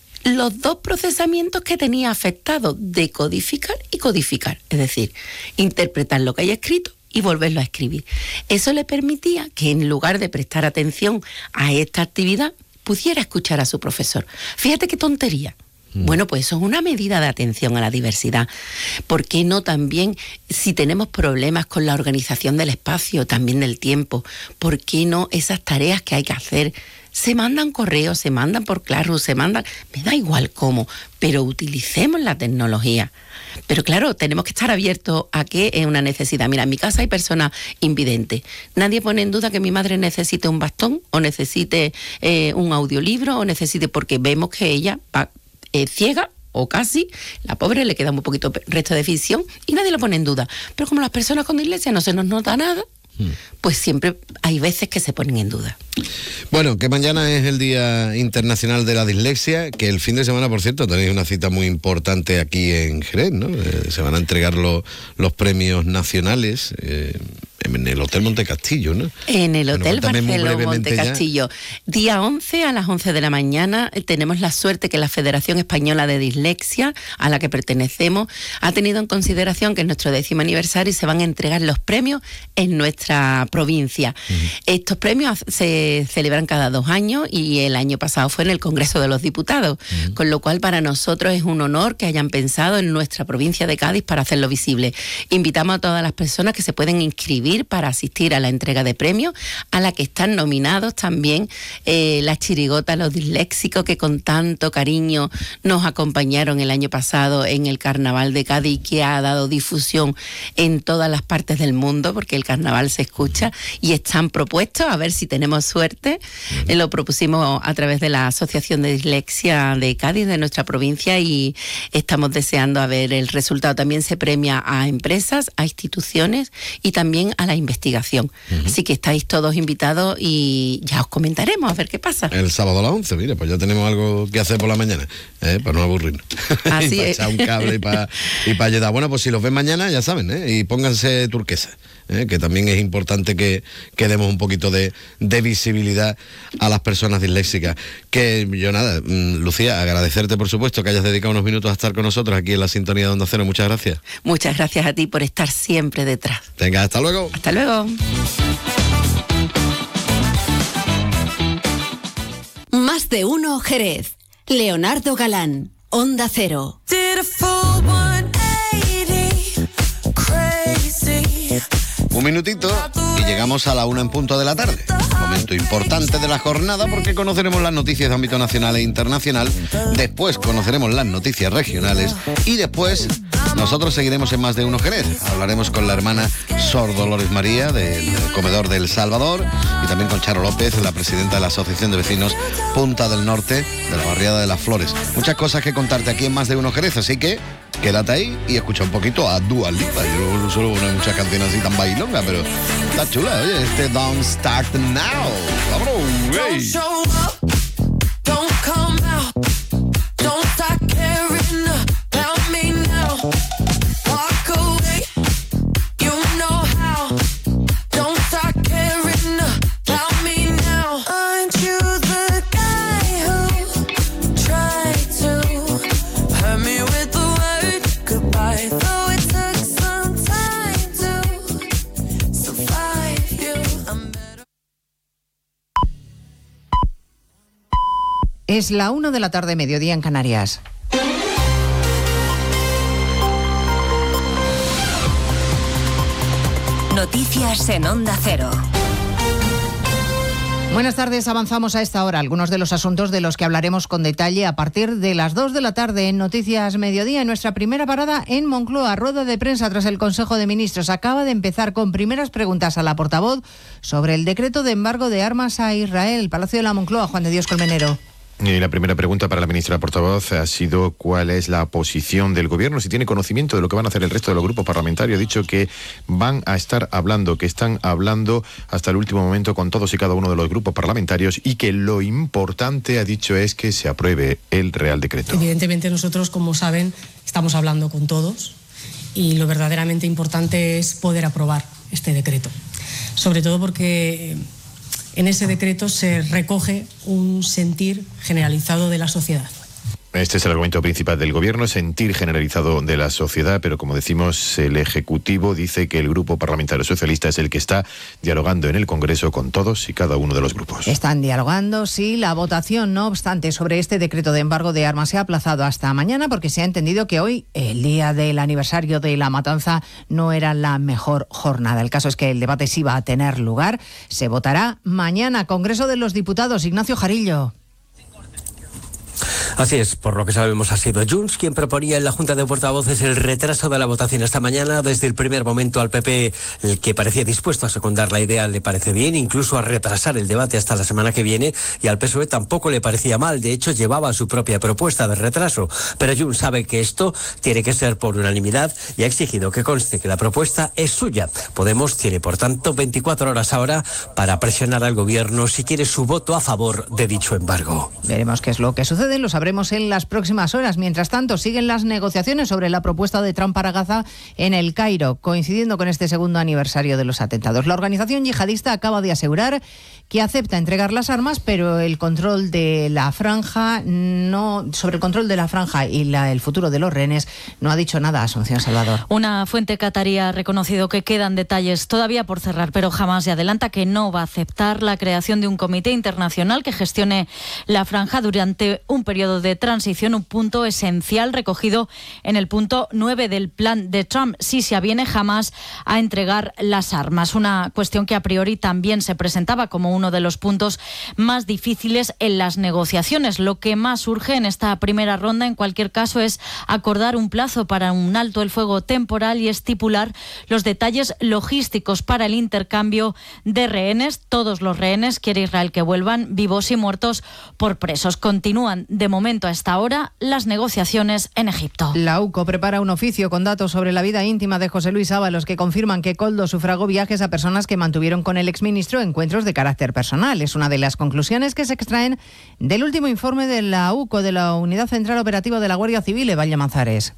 Los dos procesamientos que tenía afectados, decodificar y codificar, es decir, interpretar lo que hay escrito y volverlo a escribir. Eso le permitía que en lugar de prestar atención a esta actividad, pudiera escuchar a su profesor. Fíjate qué tontería. Mm. Bueno, pues eso es una medida de atención a la diversidad. ¿Por qué no también, si tenemos problemas con la organización del espacio, también del tiempo, por qué no esas tareas que hay que hacer? Se mandan correos, se mandan por Classroom, se mandan... Me da igual cómo, pero utilicemos la tecnología. Pero claro, tenemos que estar abiertos a que es una necesidad. Mira, en mi casa hay personas invidentes. Nadie pone en duda que mi madre necesite un bastón o necesite eh, un audiolibro o necesite... Porque vemos que ella va eh, ciega o casi, la pobre le queda un poquito resto de visión y nadie lo pone en duda. Pero como las personas con dislexia no se nos nota nada, pues siempre hay veces que se ponen en duda. Bueno, que mañana es el Día Internacional de la Dislexia, que el fin de semana, por cierto, tenéis una cita muy importante aquí en Jerez, ¿no? Eh, se van a entregar lo, los premios nacionales eh, en el Hotel Montecastillo, ¿no? En el Hotel bueno, Barceló Montecastillo. Día once a las once de la mañana tenemos la suerte que la Federación Española de Dislexia, a la que pertenecemos, ha tenido en consideración que es nuestro décimo aniversario y se van a entregar los premios en nuestra provincia. Uh-huh. Estos premios se celebran cada dos años y el año pasado fue en el Congreso de los Diputados, uh-huh. con lo cual para nosotros es un honor que hayan pensado en nuestra provincia de Cádiz para hacerlo visible. Invitamos a todas las personas que se pueden inscribir para asistir a la entrega de premios, a la que están nominados también eh, las chirigotas, los disléxicos que con tanto cariño nos acompañaron el año pasado en el Carnaval de Cádiz, que ha dado difusión en todas las partes del mundo, porque el carnaval se escucha, y están propuestos, a ver si tenemos suerte. Eh, lo propusimos a través de la Asociación de Dislexia de Cádiz, de nuestra provincia, y estamos deseando a ver el resultado. También se premia a empresas, a instituciones y también a la investigación. Uh-huh. Así que estáis todos invitados y ya os comentaremos a ver qué pasa. El sábado a las once, mire, pues ya tenemos algo que hacer por la mañana, ¿eh? Para no aburrirnos. Así y para es. echar un cable y para y para llegar. Bueno, pues si los ven mañana, ya saben, ¿eh? Y pónganse turquesa, ¿eh? Que también es importante que, que demos un poquito de, de visibilidad a las personas disléxicas. Que yo nada, Lucía, agradecerte por supuesto que hayas dedicado unos minutos a estar con nosotros aquí en la sintonía de Onda Cero. Muchas gracias. Muchas gracias a ti por estar siempre detrás. Venga, hasta luego. Hasta luego. Más de uno Jerez. Leonardo Galán, Onda Cero. Un minutito y llegamos a la una en punto de la tarde. Momento importante de la jornada porque conoceremos las noticias de ámbito nacional e internacional. Después conoceremos las noticias regionales y después Nosotros seguiremos en Más de Uno Jerez. Hablaremos con la hermana Sor Dolores María del Comedor del Salvador y también con Charo López, la presidenta de la Asociación de Vecinos Punta del Norte de la Barriada de las Flores. Muchas cosas que contarte aquí en Más de Uno Jerez, así que quédate ahí y escucha un poquito a Dua Lipa. Yo no suelo poner muchas canciones así tan bailongas, pero está chula, oye, este Don't Start Now. ¡Vámonos! ¡Hey! Es la una de la tarde, mediodía en Canarias. Noticias en Onda Cero. Buenas tardes, avanzamos a esta hora algunos de los asuntos de los que hablaremos con detalle a partir de las dos de la tarde en Noticias Mediodía. En nuestra primera parada en Moncloa, rueda de prensa tras el Consejo de Ministros. Acaba de empezar con primeras preguntas a la portavoz sobre el decreto de embargo de armas a Israel. Palacio de la Moncloa, Juan de Dios Colmenero. Y la primera pregunta para la ministra portavoz ha sido cuál es la posición del Gobierno, si tiene conocimiento de lo que van a hacer el resto de los grupos parlamentarios. Ha dicho que van a estar hablando, que están hablando hasta el último momento con todos y cada uno de los grupos parlamentarios y que lo importante, ha dicho, es que se apruebe el Real Decreto. Evidentemente nosotros, como saben, estamos hablando con todos y lo verdaderamente importante es poder aprobar este decreto, sobre todo porque en ese decreto se recoge un sentir generalizado de la sociedad. Este es el argumento principal del Gobierno, sentir generalizado de la sociedad, pero como decimos, el Ejecutivo dice que el Grupo Parlamentario Socialista es el que está dialogando en el Congreso con todos y cada uno de los grupos. Están dialogando, sí. La votación, no obstante, sobre este decreto de embargo de armas se ha aplazado hasta mañana porque se ha entendido que hoy, el día del aniversario de la matanza, no era la mejor jornada. El caso es que el debate sí va a tener lugar. Se votará mañana. Congreso de los Diputados, Ignacio Jarillo. Así es, por lo que sabemos ha sido Junts quien proponía en la Junta de Portavoces el retraso de la votación esta mañana. Desde el primer momento al P P, el que parecía dispuesto a secundar la idea, le parece bien, incluso a retrasar el debate hasta la semana que viene, y al P S O E tampoco le parecía mal. De hecho, llevaba su propia propuesta de retraso, pero Junts sabe que esto tiene que ser por unanimidad y ha exigido que conste que la propuesta es suya. Podemos tiene, por tanto, veinticuatro horas ahora para presionar al Gobierno si quiere su voto a favor de dicho embargo. Veremos qué es lo que sucede, lo sabremos en las próximas horas. Mientras tanto, siguen las negociaciones sobre la propuesta de Trump para Gaza en El Cairo, coincidiendo con este segundo aniversario de los atentados. La organización yihadista acaba de asegurar que acepta entregar las armas, pero el control de la franja no sobre el control de la franja y la, el futuro de los rehenes no ha dicho nada. Asunción Salvador. Una fuente catarí ha reconocido que quedan detalles todavía por cerrar, pero jamás se adelanta que no va a aceptar la creación de un comité internacional que gestione la franja durante un periodo de transición, un punto esencial recogido en el punto nueve del plan de Trump. Si se aviene jamás a entregar las armas, una cuestión que a priori también se presentaba como uno de los puntos más difíciles en las negociaciones. Lo que más urge en esta primera ronda, en cualquier caso, es acordar un plazo para un alto el fuego temporal y estipular los detalles logísticos para el intercambio de rehenes. Todos los rehenes quiere Israel que vuelvan vivos y muertos por presos. Continúan de momento a esta hora las negociaciones en Egipto. La UCO prepara un oficio con datos sobre la vida íntima de José Luis Ábalos que confirman que Koldo sufragó viajes a personas que mantuvieron con el exministro encuentros de carácter personal. Es una de las conclusiones que se extraen del último informe de la UCO, de la Unidad Central Operativa de la Guardia Civil, Evalia Manzares.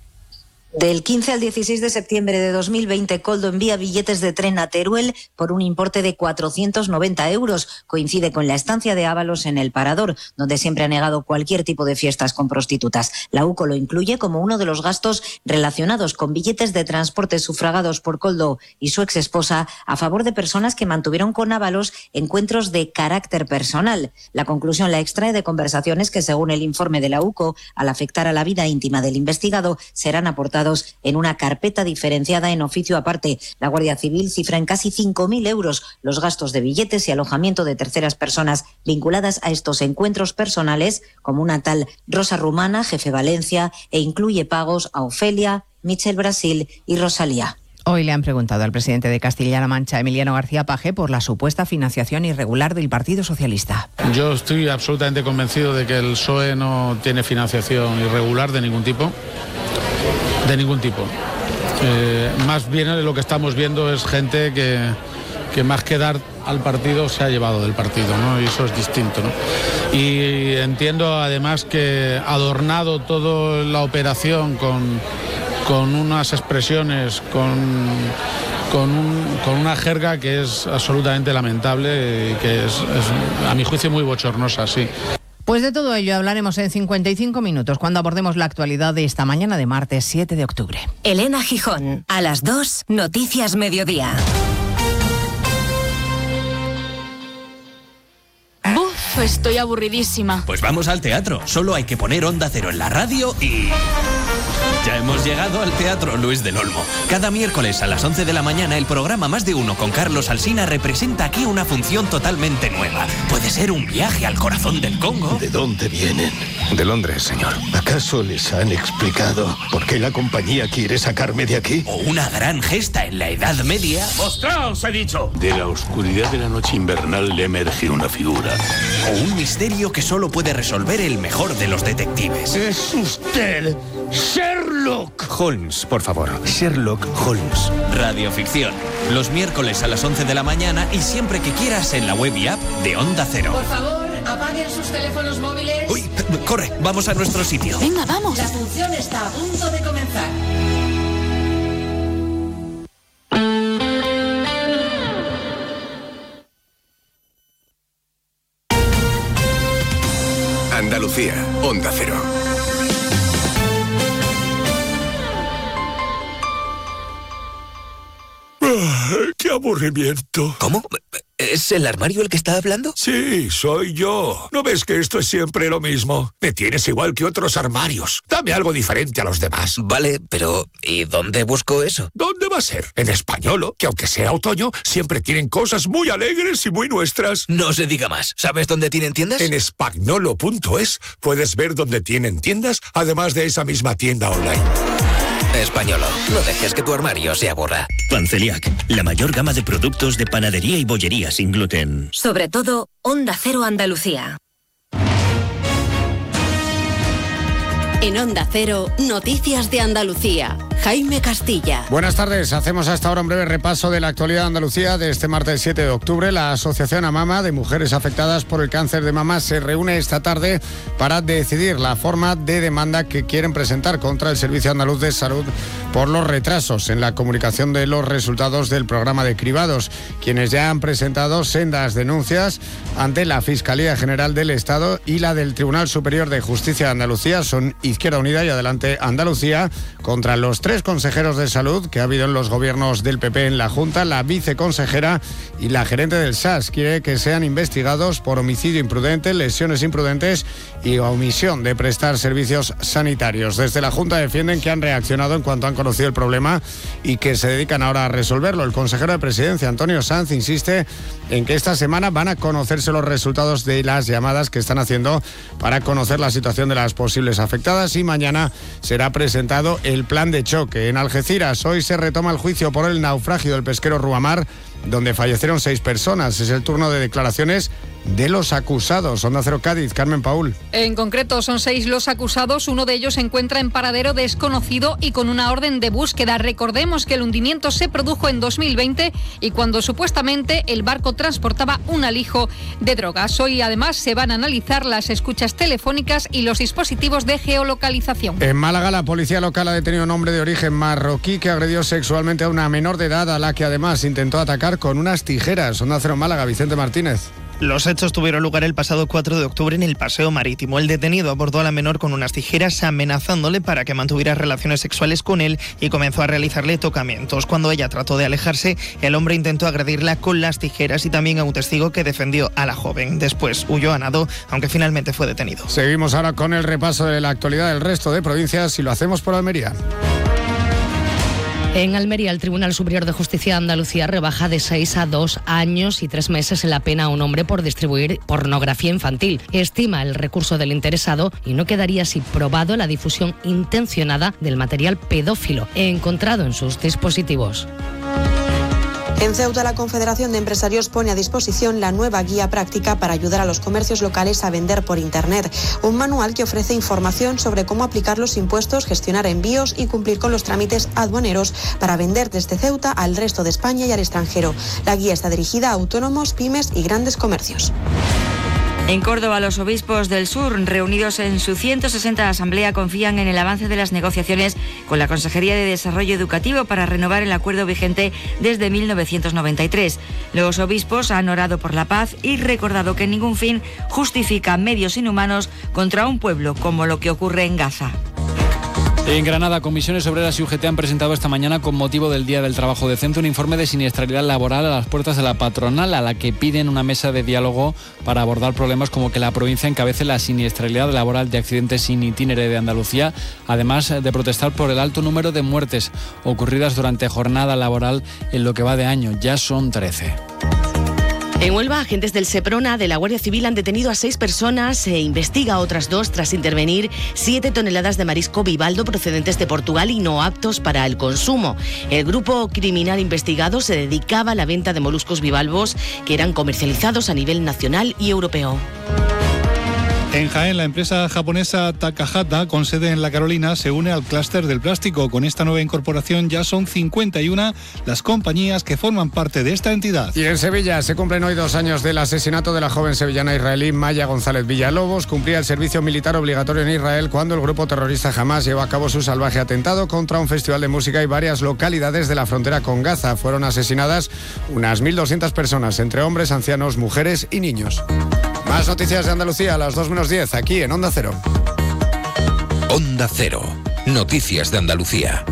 Del quince al dieciséis de septiembre de dos mil veinte, Koldo envía billetes de tren a Teruel por un importe de cuatrocientos noventa euros. Coincide con la estancia de Ábalos en El Parador, donde siempre ha negado cualquier tipo de fiestas con prostitutas. La UCO lo incluye como uno de los gastos relacionados con billetes de transporte sufragados por Koldo y su exesposa a favor de personas que mantuvieron con Ábalos encuentros de carácter personal. La conclusión la extrae de conversaciones que, según el informe de la UCO, al afectar a la vida íntima del investigado, serán aportadas en una carpeta diferenciada en oficio aparte. La Guardia Civil cifra en casi cinco mil euros los gastos de billetes y alojamiento de terceras personas vinculadas a estos encuentros personales, como una tal Rosa Rumana, jefe Valencia, e incluye pagos a Ofelia, Michel Brasil y Rosalía. Hoy le han preguntado al presidente de Castilla-La Mancha, Emiliano García Paje, por la supuesta financiación irregular del Partido Socialista. Yo estoy absolutamente convencido de que el P S O E no tiene financiación irregular de ningún tipo. De ningún tipo. Eh, más bien lo que estamos viendo es gente que, que más que dar al partido se ha llevado del partido, ¿no? Y eso es distinto, ¿no? Y entiendo además que adornado toda la operación con... con unas expresiones, con, con, un, con una jerga que es absolutamente lamentable y que es, es, a mi juicio, muy bochornosa, sí. Pues de todo ello hablaremos en cincuenta y cinco minutos, cuando abordemos la actualidad de esta mañana de martes siete de octubre. Elena Gijón, a las dos, Noticias Mediodía. Uf, estoy aburridísima. Pues vamos al teatro. Solo hay que poner Onda Cero en la radio y... ya hemos llegado al Teatro Luis del Olmo. Cada miércoles a las once de la mañana el programa Más de Uno con Carlos Alsina representa aquí una función totalmente nueva. Puede ser un viaje al corazón del Congo. ¿De dónde vienen? De Londres, señor. ¿Acaso les han explicado por qué la compañía quiere sacarme de aquí? O una gran gesta en la Edad Media. ¡Mostraos, he dicho! De la oscuridad de la noche invernal le emerge una figura. O un misterio que solo puede resolver el mejor de los detectives. ¡Es usted Sherlock Holmes, por favor. Sherlock Holmes. Radioficción. Los miércoles a las once de la mañana y siempre que quieras en la web y app de Onda Cero. Por favor, apaguen sus teléfonos móviles. Uy, corre, vamos a nuestro sitio. Venga, vamos. La función está a punto de comenzar. Andalucía, Onda Cero. ¡Qué aburrimiento! ¿Cómo? ¿Es el armario el que está hablando? Sí, soy yo. ¿No ves que esto es siempre lo mismo? Me tienes igual que otros armarios. Dame algo diferente a los demás. Vale, pero ¿y dónde busco eso? ¿Dónde va a ser? En Españolo, que aunque sea otoño, siempre tienen cosas muy alegres y muy nuestras. No se diga más. ¿Sabes dónde tienen tiendas? En espagnolo punto es puedes ver dónde tienen tiendas, además de esa misma tienda online. Españolo, no dejes que tu armario se aburra. Panceliac, la mayor gama de productos de panadería y bollería sin gluten. Sobre todo, Onda Cero Andalucía. En Onda Cero, Noticias de Andalucía. Jaime Castilla. Buenas tardes. Hacemos hasta ahora un breve repaso de la actualidad de Andalucía de este martes siete de octubre. La Asociación AMAMA de Mujeres Afectadas por el Cáncer de Mama se reúne esta tarde para decidir la forma de demanda que quieren presentar contra el Servicio Andaluz de Salud por los retrasos en la comunicación de los resultados del programa de cribados, quienes ya han presentado sendas denuncias ante la Fiscalía General del Estado y la del Tribunal Superior de Justicia de Andalucía. Son Izquierda Unida y Adelante Andalucía contra los tres consejeros de salud que ha habido en los gobiernos del P P en la Junta, la viceconsejera y la gerente del S A S. Quiere que sean investigados por homicidio imprudente, lesiones imprudentes y omisión de prestar servicios sanitarios. Desde la Junta defienden que han reaccionado en cuanto han conocido el problema y que se dedican ahora a resolverlo. El consejero de Presidencia, Antonio Sanz, insiste en que esta semana van a conocerse los resultados de las llamadas que están haciendo para conocer la situación de las posibles afectadas y mañana será presentado el plan de choque. En Algeciras hoy se retoma el juicio por el naufragio del pesquero Ruamar, donde fallecieron seis personas. Es el turno de declaraciones de los acusados. Onda Cero Cádiz, Carmen Paul. En concreto son seis los acusados, uno de ellos se encuentra en paradero desconocido y con una orden de búsqueda. Recordemos que el hundimiento se produjo en dos mil veinte y cuando supuestamente el barco transportaba un alijo de drogas. Hoy además se van a analizar las escuchas telefónicas y los dispositivos de geolocalización. En Málaga la policía local ha detenido a un hombre de origen marroquí que agredió sexualmente a una menor de edad a la que además intentó atacar con unas tijeras. Onda Cero Málaga, Vicente Martínez. Los hechos tuvieron lugar el pasado cuatro de octubre en el Paseo Marítimo. El detenido abordó a la menor con unas tijeras amenazándole para que mantuviera relaciones sexuales con él y comenzó a realizarle tocamientos. Cuando ella trató de alejarse, el hombre intentó agredirla con las tijeras y también a un testigo que defendió a la joven. Después huyó a nado, aunque finalmente fue detenido. Seguimos ahora con el repaso de la actualidad del resto de provincias y lo hacemos por Almería. En Almería, el Tribunal Superior de Justicia de Andalucía rebaja de seis a dos años y tres meses en la pena a un hombre por distribuir pornografía infantil. Estima el recurso del interesado y no quedaría así probado la difusión intencionada del material pedófilo encontrado en sus dispositivos. En Ceuta, la Confederación de Empresarios pone a disposición la nueva guía práctica para ayudar a los comercios locales a vender por Internet. Un manual que ofrece información sobre cómo aplicar los impuestos, gestionar envíos y cumplir con los trámites aduaneros para vender desde Ceuta al resto de España y al extranjero. La guía está dirigida a autónomos, pymes y grandes comercios. En Córdoba, los obispos del sur, reunidos en su ciento sesenta asamblea, confían en el avance de las negociaciones con la Consejería de Desarrollo Educativo para renovar el acuerdo vigente desde mil novecientos noventa y tres. Los obispos han orado por la paz y recordado que ningún fin justifica medios inhumanos contra un pueblo como lo que ocurre en Gaza. En Granada, Comisiones Obreras y U G T han presentado esta mañana, con motivo del Día del Trabajo Decente, un informe de siniestralidad laboral a las puertas de la patronal, a la que piden una mesa de diálogo para abordar problemas como que la provincia encabece la siniestralidad laboral de accidentes sin itinere de Andalucía, además de protestar por el alto número de muertes ocurridas durante jornada laboral en lo que va de año. Ya son trece. En Huelva, agentes del Seprona de la Guardia Civil han detenido a seis personas. Se investiga a otras dos tras intervenir siete toneladas de marisco bivaldo procedentes de Portugal y no aptos para el consumo. El grupo criminal investigado se dedicaba a la venta de moluscos bivalvos que eran comercializados a nivel nacional y europeo. En Jaén, la empresa japonesa Takahata, con sede en La Carolina, se une al clúster del plástico. Con esta nueva incorporación ya son cincuenta y una las compañías que forman parte de esta entidad. Y en Sevilla se cumplen hoy dos años del asesinato de la joven sevillana israelí Maya González Villalobos. Cumplía el servicio militar obligatorio en Israel cuando el grupo terrorista Hamás llevó a cabo su salvaje atentado contra un festival de música y varias localidades de la frontera con Gaza. Fueron asesinadas unas mil doscientas personas, entre hombres, ancianos, mujeres y niños. Más noticias de Andalucía a las dos menos diez, aquí en Onda Cero. Onda Cero. Noticias de Andalucía.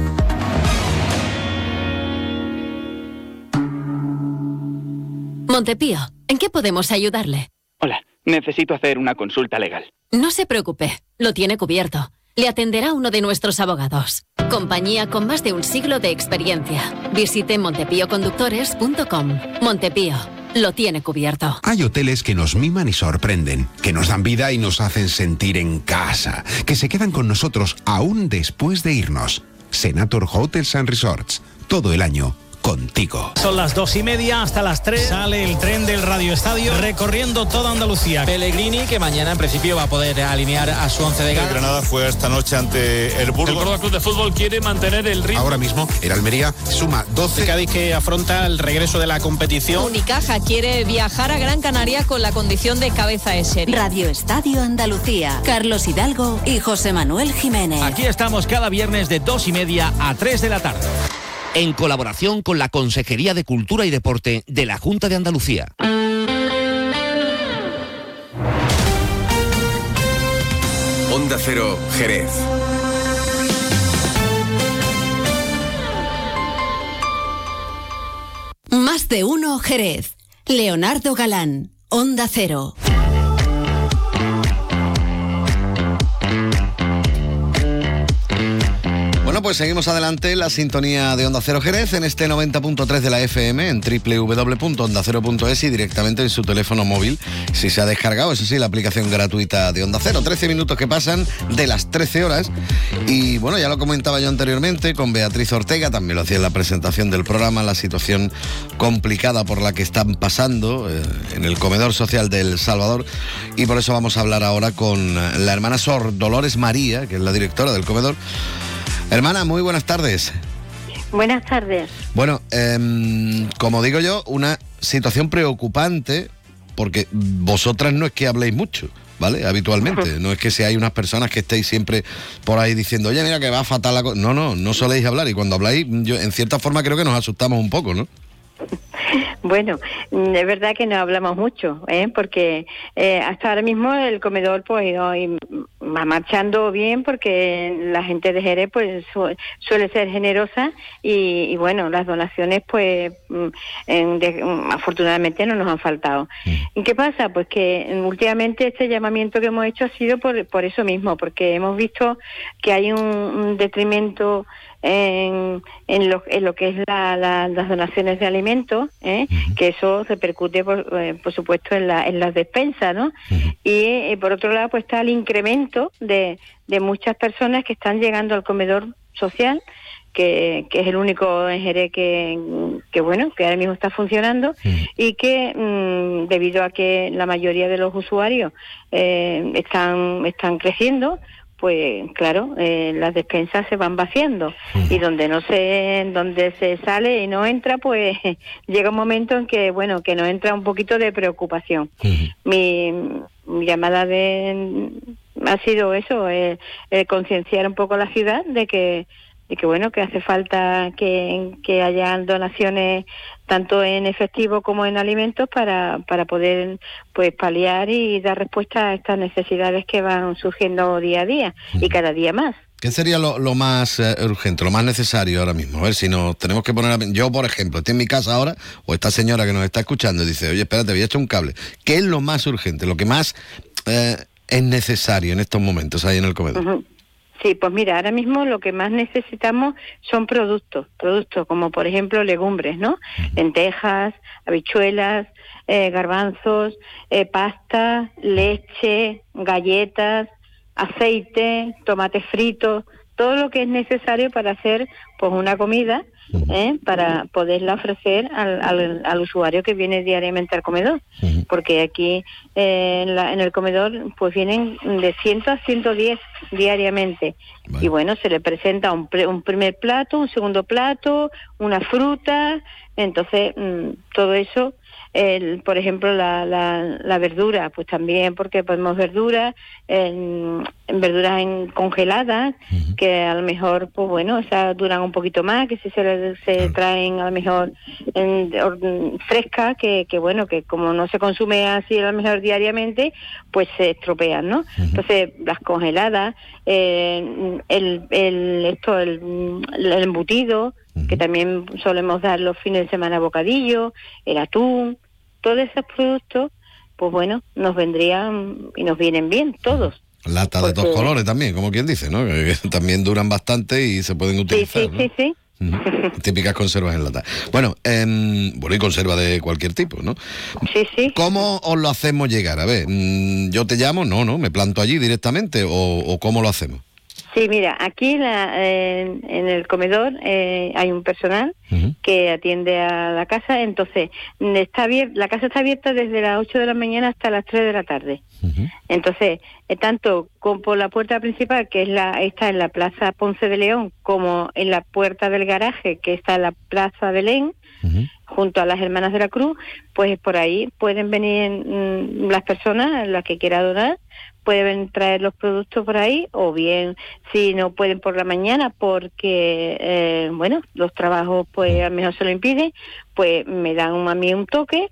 Montepío, ¿en qué podemos ayudarle? Hola, necesito hacer una consulta legal. No se preocupe, lo tiene cubierto. Le atenderá uno de nuestros abogados. Compañía con más de un siglo de experiencia. Visite montepío conductores punto com. Montepío. Lo tiene cubierto. Hay hoteles que nos miman y sorprenden, que nos dan vida y nos hacen sentir en casa, que se quedan con nosotros aún después de irnos. Senator Hotels and Resorts, todo el año contigo. Son las dos y media, hasta las tres sale el tren del Radio Estadio recorriendo toda Andalucía. Pellegrini, que mañana en principio va a poder alinear a su once de gala. El Granada fue esta noche ante el Burgos. El Córdoba Club de Fútbol quiere mantener el ritmo. Ahora mismo el Almería suma doce. El Cádiz, que afronta el regreso de la competición. Unicaja quiere viajar a Gran Canaria con la condición de cabeza de serie. Radio Estadio Andalucía. Carlos Hidalgo y José Manuel Jiménez. Aquí estamos cada viernes de dos y media a tres de la tarde. En colaboración con la Consejería de Cultura y Deporte de la Junta de Andalucía. Onda Cero, Jerez. Más de uno, Jerez. Leonardo Galán, Onda Cero. Bueno, pues seguimos adelante en la sintonía de Onda Cero Jerez en este noventa punto tres de la F M en doble u doble u doble u punto onda cero punto es y directamente en su teléfono móvil si se ha descargado, eso sí, la aplicación gratuita de Onda Cero. trece minutos que pasan de las trece horas y bueno, ya lo comentaba yo anteriormente con Beatriz Ortega, también lo hacía en la presentación del programa, la situación complicada por la que están pasando eh, en el comedor social de El Salvador, y por eso vamos a hablar ahora con la hermana Sor Dolores María, que es la directora del comedor. Hermana, muy buenas tardes. Buenas tardes. Bueno, eh, como digo yo, una situación preocupante, porque vosotras no es que habléis mucho, ¿vale? Habitualmente, no es que seáis unas personas que estéis siempre por ahí diciendo, oye, mira que va a fatal la cosa. No, no, no soléis hablar, y cuando habláis, yo en cierta forma creo que nos asustamos un poco, ¿no? Bueno, es verdad que no hablamos mucho, ¿eh? porque eh, hasta ahora mismo el comedor pues hoy va marchando bien, porque la gente de Jerez pues su, suele ser generosa y, y bueno, las donaciones pues en, de, afortunadamente no nos han faltado. ¿Y qué pasa? Pues que últimamente este llamamiento que hemos hecho ha sido por, por eso mismo, porque hemos visto que hay un, un detrimento en, en, lo, en lo que es la, la, las donaciones de alimentos, ¿eh? Uh-huh. Que eso repercute, por, eh, por supuesto, en, la, en las despensas, ¿no? Uh-huh. Y eh, por otro lado, pues está el incremento de, de muchas personas que están llegando al comedor social, que, que es el único en Jerez que, que bueno, que ahora mismo está funcionando, sí. Y que mmm, debido a que la mayoría de los usuarios eh, están están creciendo, pues claro, eh, las despensas se van vaciando, sí. Y donde no se donde se sale y no entra, pues llega un momento en que bueno, que nos entra un poquito de preocupación. Sí. Mi, mi llamada de ha sido eso, eh, eh, concienciar un poco a la ciudad de que y que bueno, que hace falta que, que haya donaciones tanto en efectivo como en alimentos para, para poder pues paliar y dar respuesta a estas necesidades que van surgiendo día a día y cada día más. ¿Qué sería lo, lo más eh, urgente, lo más necesario ahora mismo? A ver, si nos tenemos que poner... A... Yo, por ejemplo, estoy en mi casa ahora, o esta señora que nos está escuchando dice, oye, espérate, voy a echar un cable. ¿Qué es lo más urgente, lo que más eh, es necesario en estos momentos ahí en el comedor? Uh-huh. Sí, pues mira, ahora mismo lo que más necesitamos son productos, productos como por ejemplo legumbres, ¿no? Lentejas, habichuelas, eh, garbanzos, eh, pasta, leche, galletas, aceite, tomates fritos, todo lo que es necesario para hacer pues una comida, ¿eh? Para poderla ofrecer al, al, al usuario que viene diariamente al comedor, porque aquí eh, en, la, en el comedor pues vienen de cien a ciento diez diariamente, vale. Y bueno, se le presenta un, pre, un primer plato, un segundo plato, una fruta, entonces mmm, todo eso. El, por ejemplo, la, la, la verdura, pues también, porque ponemos verduras, en, en verduras en congeladas, uh-huh. Que a lo mejor, pues bueno, esas duran un poquito más, que si se, se traen a lo mejor en, en, frescas, que, que bueno, que como no se consume así a lo mejor diariamente, pues se estropean, ¿no? Uh-huh. Entonces, las congeladas, eh, el, el, esto, el, el embutido, uh-huh. Que también solemos dar los fines de semana bocadillo, el atún, todos esos productos, pues bueno, nos vendrían y nos vienen bien todos. Lata porque... de dos colores también, como quien dice, ¿no? Que también duran bastante y se pueden utilizar, sí, sí, ¿no? sí, sí. Uh-huh. Típicas conservas en lata. Bueno, eh, bueno, y conserva de cualquier tipo, ¿no? Sí, sí. ¿Cómo os lo hacemos llegar? A ver, ¿yo te llamo? No, no, me planto allí directamente, o, o ¿cómo lo hacemos? Sí, mira, aquí la, eh, en el comedor eh, hay un personal uh-huh. que atiende a la casa, entonces está abierta, la casa está abierta desde las ocho de la mañana hasta las tres de la tarde. Uh-huh. Entonces, eh, tanto con, por la puerta principal, que es la está en la Plaza Ponce de León, como en la puerta del garaje, que está en la Plaza Belén, uh-huh. junto a las Hermanas de la Cruz, pues por ahí pueden venir mmm, las personas, las que quieran donar, pueden traer los productos por ahí, o bien si no pueden por la mañana porque eh, bueno, los trabajos pues a lo mejor se lo impiden, pues me dan a mí un toque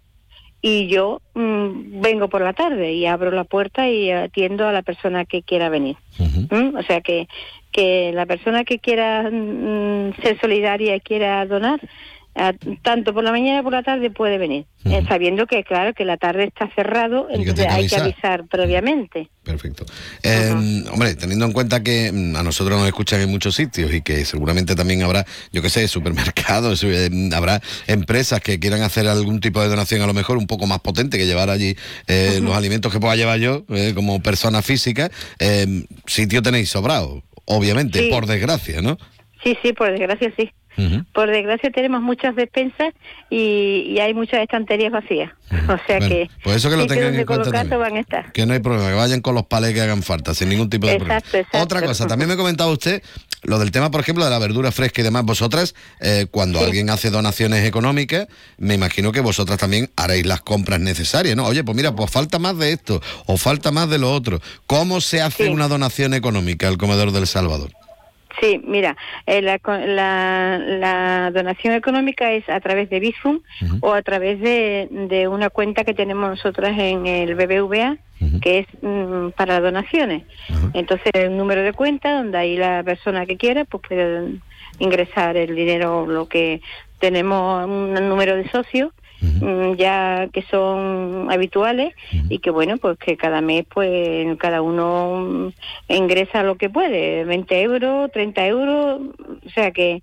y yo mmm, vengo por la tarde y abro la puerta y atiendo a la persona que quiera venir. Uh-huh. ¿Mm? O sea que que la persona que quiera mmm, ser solidaria y quiera donar, a, tanto por la mañana como por la tarde puede venir, uh-huh. eh, sabiendo que claro que la tarde está cerrado, entonces hay que avisar previamente. Perfecto. Eh, uh-huh. Hombre, teniendo en cuenta que a nosotros nos escuchan en muchos sitios y que seguramente también habrá, yo qué sé, supermercados, eh, habrá empresas que quieran hacer algún tipo de donación a lo mejor un poco más potente que llevar allí eh, uh-huh. los alimentos que pueda llevar yo eh, como persona física, eh, sitio tenéis sobrado, obviamente, sí. Por desgracia, ¿no? Sí, sí, por desgracia sí. Uh-huh. Por desgracia tenemos muchas despensas y, y hay muchas estanterías vacías. Uh-huh. O sea bueno, que pues eso que lo tengan en cuenta también, van a estar. Que no hay problema, que vayan con los palés que hagan falta, sin ningún tipo de exacto, problema. Exacto. Otra cosa, también me comentaba usted lo del tema, por ejemplo, de la verdura fresca y demás. Vosotras, eh, cuando sí. alguien hace donaciones económicas, me imagino que vosotras también haréis las compras necesarias, ¿no? Oye, pues mira, pues falta más de esto o falta más de lo otro. ¿Cómo se hace sí. una donación económica al comedor del Salvador? Sí, mira, eh, la, la, la donación económica es a través de Bizum uh-huh. o a través de, de una cuenta que tenemos nosotras en el B B V A, uh-huh. que es um, para donaciones. Uh-huh. Entonces, un número de cuenta donde ahí la persona que quiera pues puede ingresar el dinero, lo que tenemos un número de socios uh-huh. ya que son habituales, uh-huh. y que bueno, pues que cada mes pues cada uno ingresa lo que puede, veinte euros, treinta euros, o sea que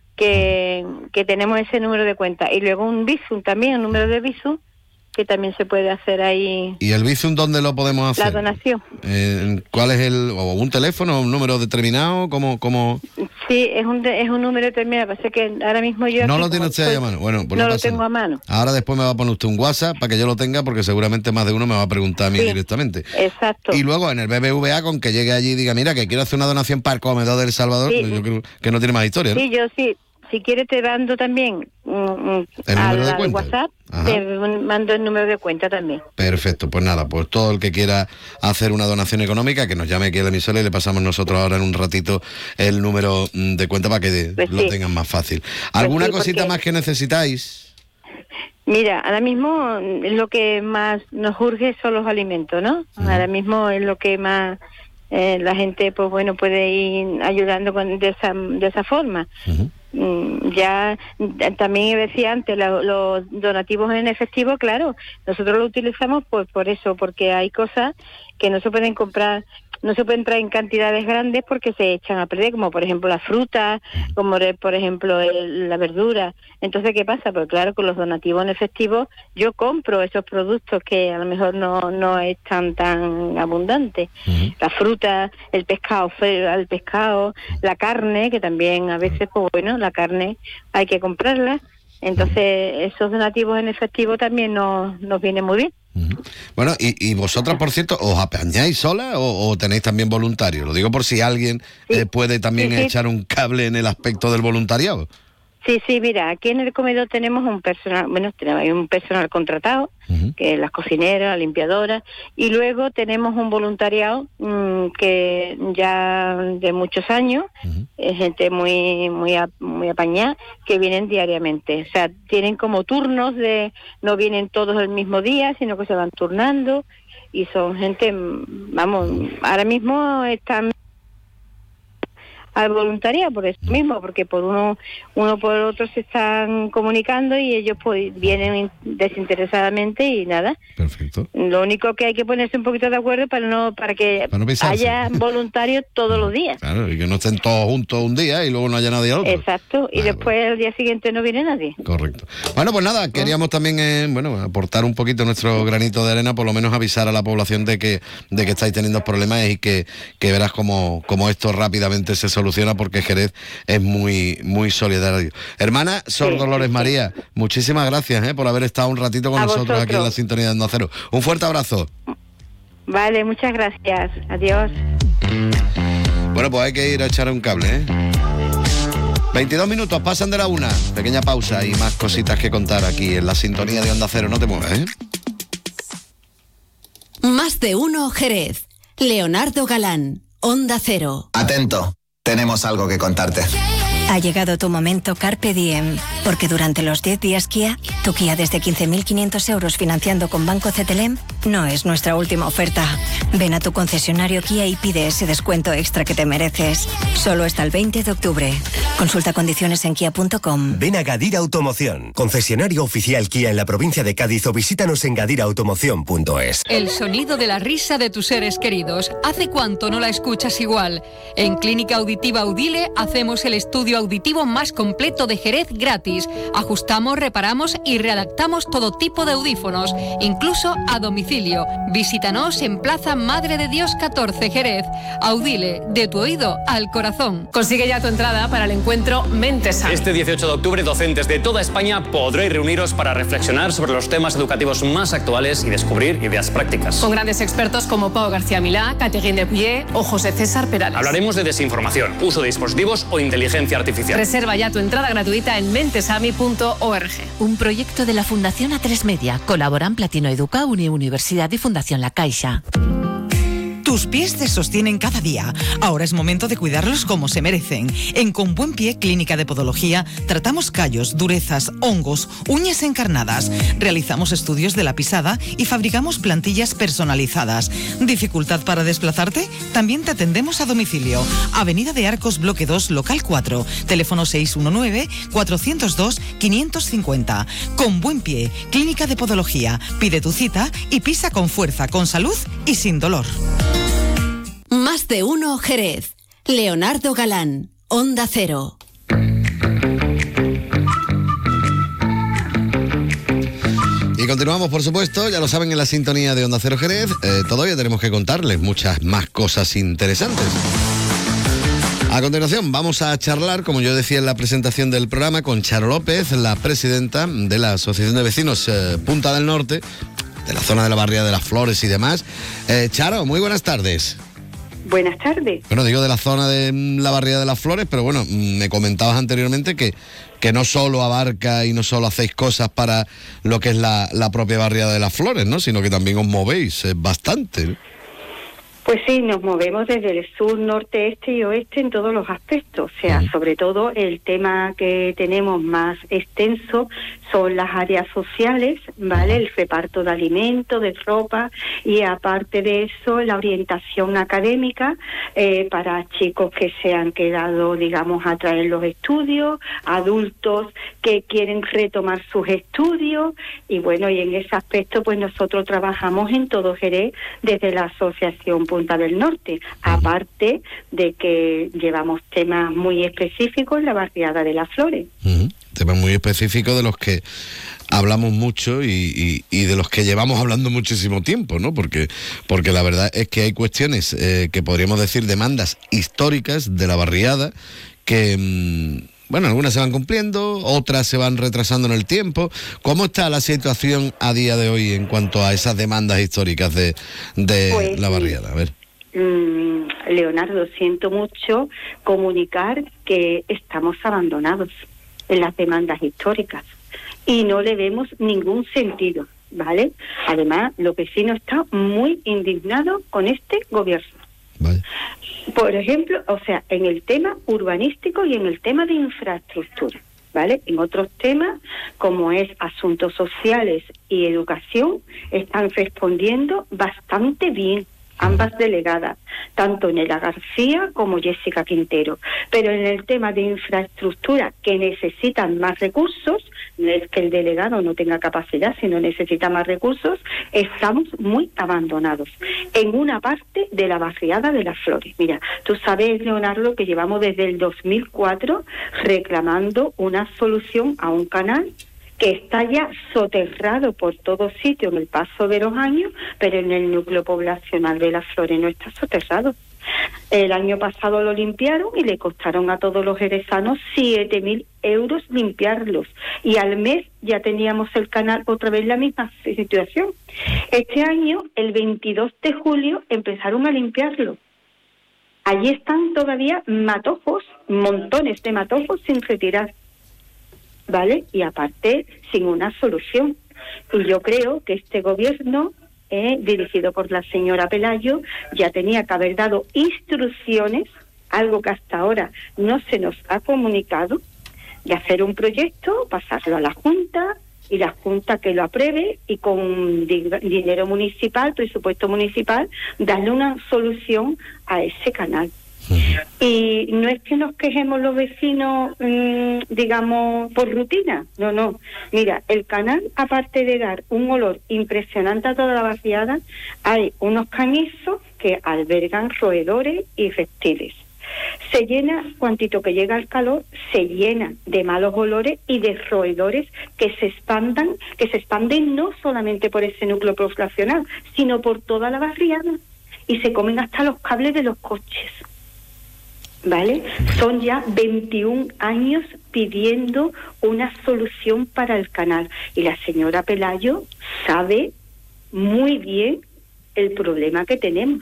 que, que tenemos ese número de cuenta. Y luego un Bizum también, un número de Bizum, que también se puede hacer ahí. ¿Y el Bizum dónde lo podemos hacer? La donación. Eh, ¿Cuál es el, o un teléfono, un número determinado? ¿Cómo, cómo? Sí, es un es un número determinado, pasa que ahora mismo yo... ¿No aquí, lo tiene usted ahí a mano? Bueno, pues no no lo pasa tengo nada. a mano. Ahora después me va a poner usted un WhatsApp para que yo lo tenga, porque seguramente más de uno me va a preguntar a mí sí, directamente. Exacto. Y luego en el B B V A, con que llegue allí y diga, mira, que quiero hacer una donación para el comedor del Salvador, Sí. pues yo creo que no tiene más historia, ¿no? Sí, yo sí. Si quieres te mando también um, ¿El al, número de al cuenta? WhatsApp, Ajá. te mando el número de cuenta también. Perfecto, pues nada, pues todo el que quiera hacer una donación económica, que nos llame aquí a la emisora y le pasamos nosotros ahora en un ratito el número de cuenta para que Pues lo sí. tengan más fácil. ¿Alguna sí, cosita porque- más que necesitáis? Mira, ahora mismo lo que más nos urge son los alimentos, ¿no? Uh-huh. Ahora mismo es lo que más eh, la gente, pues bueno, puede ir ayudando con, de esa de esa forma. Uh-huh. Mm, ya eh, también decía antes, la, los donativos en efectivo, claro, nosotros lo utilizamos pues por eso, porque hay cosas que no se pueden comprar, no se pueden traer en cantidades grandes porque se echan a perder, como por ejemplo la fruta, como por ejemplo el, la verdura. Entonces, ¿qué pasa? Pues claro, con los donativos en efectivo yo compro esos productos que a lo mejor no, no están tan abundantes. Uh-huh. La fruta, el pescado, el pescado, la carne, que también a veces, pues bueno, la carne hay que comprarla. Entonces, esos donativos en efectivo también nos, nos viene muy bien. Uh-huh. Bueno, y, y vosotras, por cierto, ¿os apañáis solas o, o tenéis también voluntarios? Lo digo por si alguien sí. eh, puede también sí, sí. echar un cable en el aspecto del voluntariado. Sí, sí, mira, aquí en el comedor tenemos un personal, bueno, tenemos un personal contratado, uh-huh. que es las cocineras, las limpiadoras, y luego tenemos un voluntariado mmm, que ya de muchos años, uh-huh. es gente muy muy muy apañada, que vienen diariamente. O sea, tienen como turnos de, no vienen todos el mismo día, sino que se van turnando, y son gente, vamos, ahora mismo están al voluntariado por eso mismo, porque por uno uno por otro se están comunicando y ellos pues vienen desinteresadamente y nada. Perfecto. Lo único que hay que ponerse un poquito de acuerdo para no para que para no haya voluntarios todos los días. Claro, y que no estén todos juntos un día y luego no haya nadie al otro. Exacto, y ah, después bueno. el día siguiente no viene nadie. Correcto. Bueno, pues nada, queríamos también eh, bueno, aportar un poquito nuestro granito de arena, por lo menos avisar a la población de que de que estáis teniendo problemas y que, que verás cómo, cómo esto rápidamente se soluciona, porque Jerez es muy muy solidario. Hermana Sor sí, Dolores sí, María, sí. muchísimas gracias eh, por haber estado un ratito con a nosotros vosotros. Aquí en la sintonía de Onda Cero. Un fuerte abrazo. Vale, muchas gracias. Adiós. Bueno, pues hay que ir a echar un cable, ¿eh? veintidós minutos, pasan de la una. Pequeña pausa y más cositas que contar aquí en la sintonía de Onda Cero. No te muevas, ¿eh? Más de uno Jerez. Leonardo Galán, Onda Cero. Atento, tenemos algo que contarte. Ha llegado tu momento Carpe Diem, porque durante los diez días Kia, tu Kia desde quince mil quinientos euros financiando con Banco C T L M no es nuestra última oferta. Ven a tu concesionario Kia y pide ese descuento extra que te mereces. Solo hasta el veinte de octubre. Consulta condiciones en kia punto com. Ven a Gadir Automoción, concesionario oficial Kia en la provincia de Cádiz, o visítanos en gadir automoción punto es. El sonido de la risa de tus seres queridos. ¿Hace cuánto no la escuchas igual? En Clínica Auditiva Audile hacemos el estudio auditivo más completo de Jerez gratis. Ajustamos, reparamos y readaptamos todo tipo de audífonos, incluso a domicilio. Visítanos en Plaza Madre de Dios catorce, Jerez. Audile, de tu oído al corazón. Consigue ya tu entrada para el encuentro Mentesami. Este dieciocho de octubre, docentes de toda España podréis reuniros para reflexionar sobre los temas educativos más actuales y descubrir ideas prácticas. Con grandes expertos como Pau García Milá, Catherine Depuyer o José César Perales. Hablaremos de desinformación, uso de dispositivos o inteligencia artificial. Reserva ya tu entrada gratuita en mentesami punto org. Un proyecto de la Fundación A tres Media. Colaboran Platino Educa, Uni Universidad y Fundación La Caixa. Tus pies te sostienen cada día. Ahora es momento de cuidarlos como se merecen. En Con Buen Pie, Clínica de Podología, tratamos callos, durezas, hongos, uñas encarnadas. Realizamos estudios de la pisada y fabricamos plantillas personalizadas. ¿Dificultad para desplazarte? También te atendemos a domicilio. Avenida de Arcos, bloque dos, local cuatro. Teléfono seis uno nueve, cuatro cero dos, cinco cinco cero. Con Buen Pie, Clínica de Podología. Pide tu cita y pisa con fuerza, con salud y sin dolor. Más de uno Jerez. Leonardo Galán, Onda Cero. Y continuamos, por supuesto, ya lo saben, en la sintonía de Onda Cero Jerez. Eh, todavía tenemos que contarles muchas más cosas interesantes. A continuación vamos a charlar, como yo decía en la presentación del programa, con Charo López, la presidenta de la Asociación de Vecinos eh, Punta del Norte, de la zona de la barriada de las Flores y demás. Eh, Charo, muy buenas tardes. Buenas tardes. Bueno, digo de la zona de la barriada de las Flores, pero bueno, me comentabas anteriormente que, que no solo abarca y no solo hacéis cosas para lo que es la, la propia barriada de las Flores, ¿no? Sino que también os movéis eh, bastante, ¿no? Pues sí, nos movemos desde el sur, norte, este y oeste en todos los aspectos. O sea, uh-huh. sobre todo el tema que tenemos más extenso son las áreas sociales, ¿vale? El reparto de alimentos, de ropa, y aparte de eso, la orientación académica eh, para chicos que se han quedado, digamos, atrás en los estudios, adultos que quieren retomar sus estudios, y bueno, y en ese aspecto pues nosotros trabajamos en todo Jerez desde la Asociación Punta del Norte, aparte de que llevamos temas muy específicos en la barriada de las Flores. Uh-huh. Temas muy específicos de los que hablamos mucho y, y, y de los que llevamos hablando muchísimo tiempo, ¿no? Porque, porque la verdad es que hay cuestiones eh, que podríamos decir demandas históricas de la barriada que... Mmm, bueno, algunas se van cumpliendo, otras se van retrasando en el tiempo. ¿Cómo está la situación a día de hoy en cuanto a esas demandas históricas de, de pues, la barriada? A ver. Leonardo, siento mucho comunicar que estamos abandonados en las demandas históricas y no le vemos ningún sentido, ¿vale? Además, los vecinos están muy indignados con este gobierno. Vale. Por ejemplo, o sea, en el tema urbanístico y en el tema de infraestructura, ¿vale? En otros temas, como es asuntos sociales y educación, están respondiendo bastante bien ambas delegadas, tanto Nela García como Jessica Quintero. Pero en el tema de infraestructura, que necesitan más recursos, no es que el delegado no tenga capacidad, sino necesita más recursos, estamos muy abandonados en una parte de la barriada de las Flores. Mira, tú sabes, Leonardo, que llevamos desde el dos mil cuatro reclamando una solución a un canal que está ya soterrado por todo sitio en el paso de los años, pero en el núcleo poblacional de las Flores no está soterrado. El año pasado lo limpiaron y le costaron a todos los jerezanos siete mil euros limpiarlos. Y al mes ya teníamos el canal otra vez en la misma situación. Este año, el veintidós de julio, empezaron a limpiarlo. Allí están todavía matojos, montones de matojos sin retirar, ¿vale? Y aparte, sin una solución. Y yo creo que este gobierno, eh, dirigido por la señora Pelayo, ya tenía que haber dado instrucciones, algo que hasta ahora no se nos ha comunicado, de hacer un proyecto, pasarlo a la Junta, y la Junta que lo apruebe, y con di- dinero municipal, presupuesto municipal, darle una solución a ese canal. Y no es que nos quejemos los vecinos, mmm, digamos, por rutina, no, no. Mira, el canal, aparte de dar un olor impresionante a toda la barriada, hay unos cañizos que albergan roedores y reptiles. Se llena, cuantito que llega el calor, se llena de malos olores y de roedores que se expandan, que se expanden no solamente por ese núcleo poblacional, sino por toda la barriada, y se comen hasta los cables de los coches. ¿Vale? Son ya veintiún años pidiendo una solución para el canal, y la señora Pelayo sabe muy bien el problema que tenemos,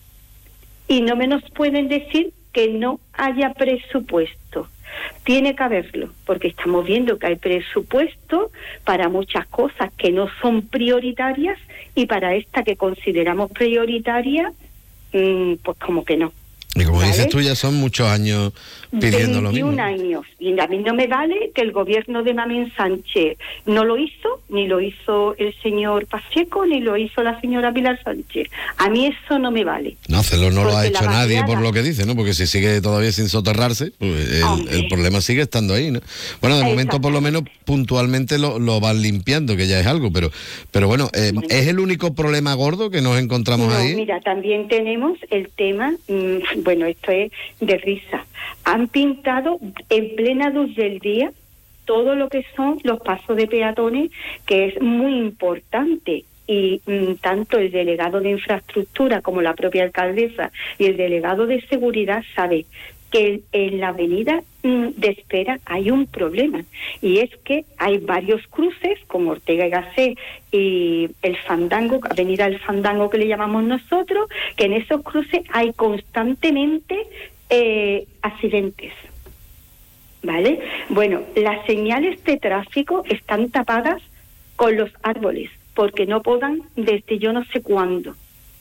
y no me nos pueden decir que no haya presupuesto. Tiene que haberlo, porque estamos viendo que hay presupuesto para muchas cosas que no son prioritarias, y para esta que consideramos prioritaria mm, pues como que no. Y como ¿Vale? dices tú, ya son muchos años pidiendo lo mismo. veintiún años. Y a mí no me vale que el gobierno de Mamén Sánchez no lo hizo, ni lo hizo el señor Pacheco, ni lo hizo la señora Pilar Sánchez. A mí eso no me vale. No, hacerlo no lo ha Porque hecho la nadie vaciada- por lo que dice, ¿no? Porque si sigue todavía sin soterrarse, pues el, el problema sigue estando ahí, ¿no? Bueno, de momento por lo menos puntualmente lo, lo van limpiando, que ya es algo, pero pero bueno, eh, ¿es el único problema gordo que nos encontramos No, ahí? mira, también tenemos el tema, mmm, bueno, esto es de risa. Han pintado en plena luz del día todo lo que son los pasos de peatones, que es muy importante. Y mmm, tanto el delegado de infraestructura como la propia alcaldesa y el delegado de seguridad sabe que en la avenida mmm, de Espera hay un problema, y es que hay varios cruces como Ortega y Gasset y el Fandango, avenida El Fandango que le llamamos nosotros, que en esos cruces hay constantemente eh, accidentes. ¿Vale? Bueno, las señales de tráfico están tapadas con los árboles porque no podan desde yo no sé cuándo.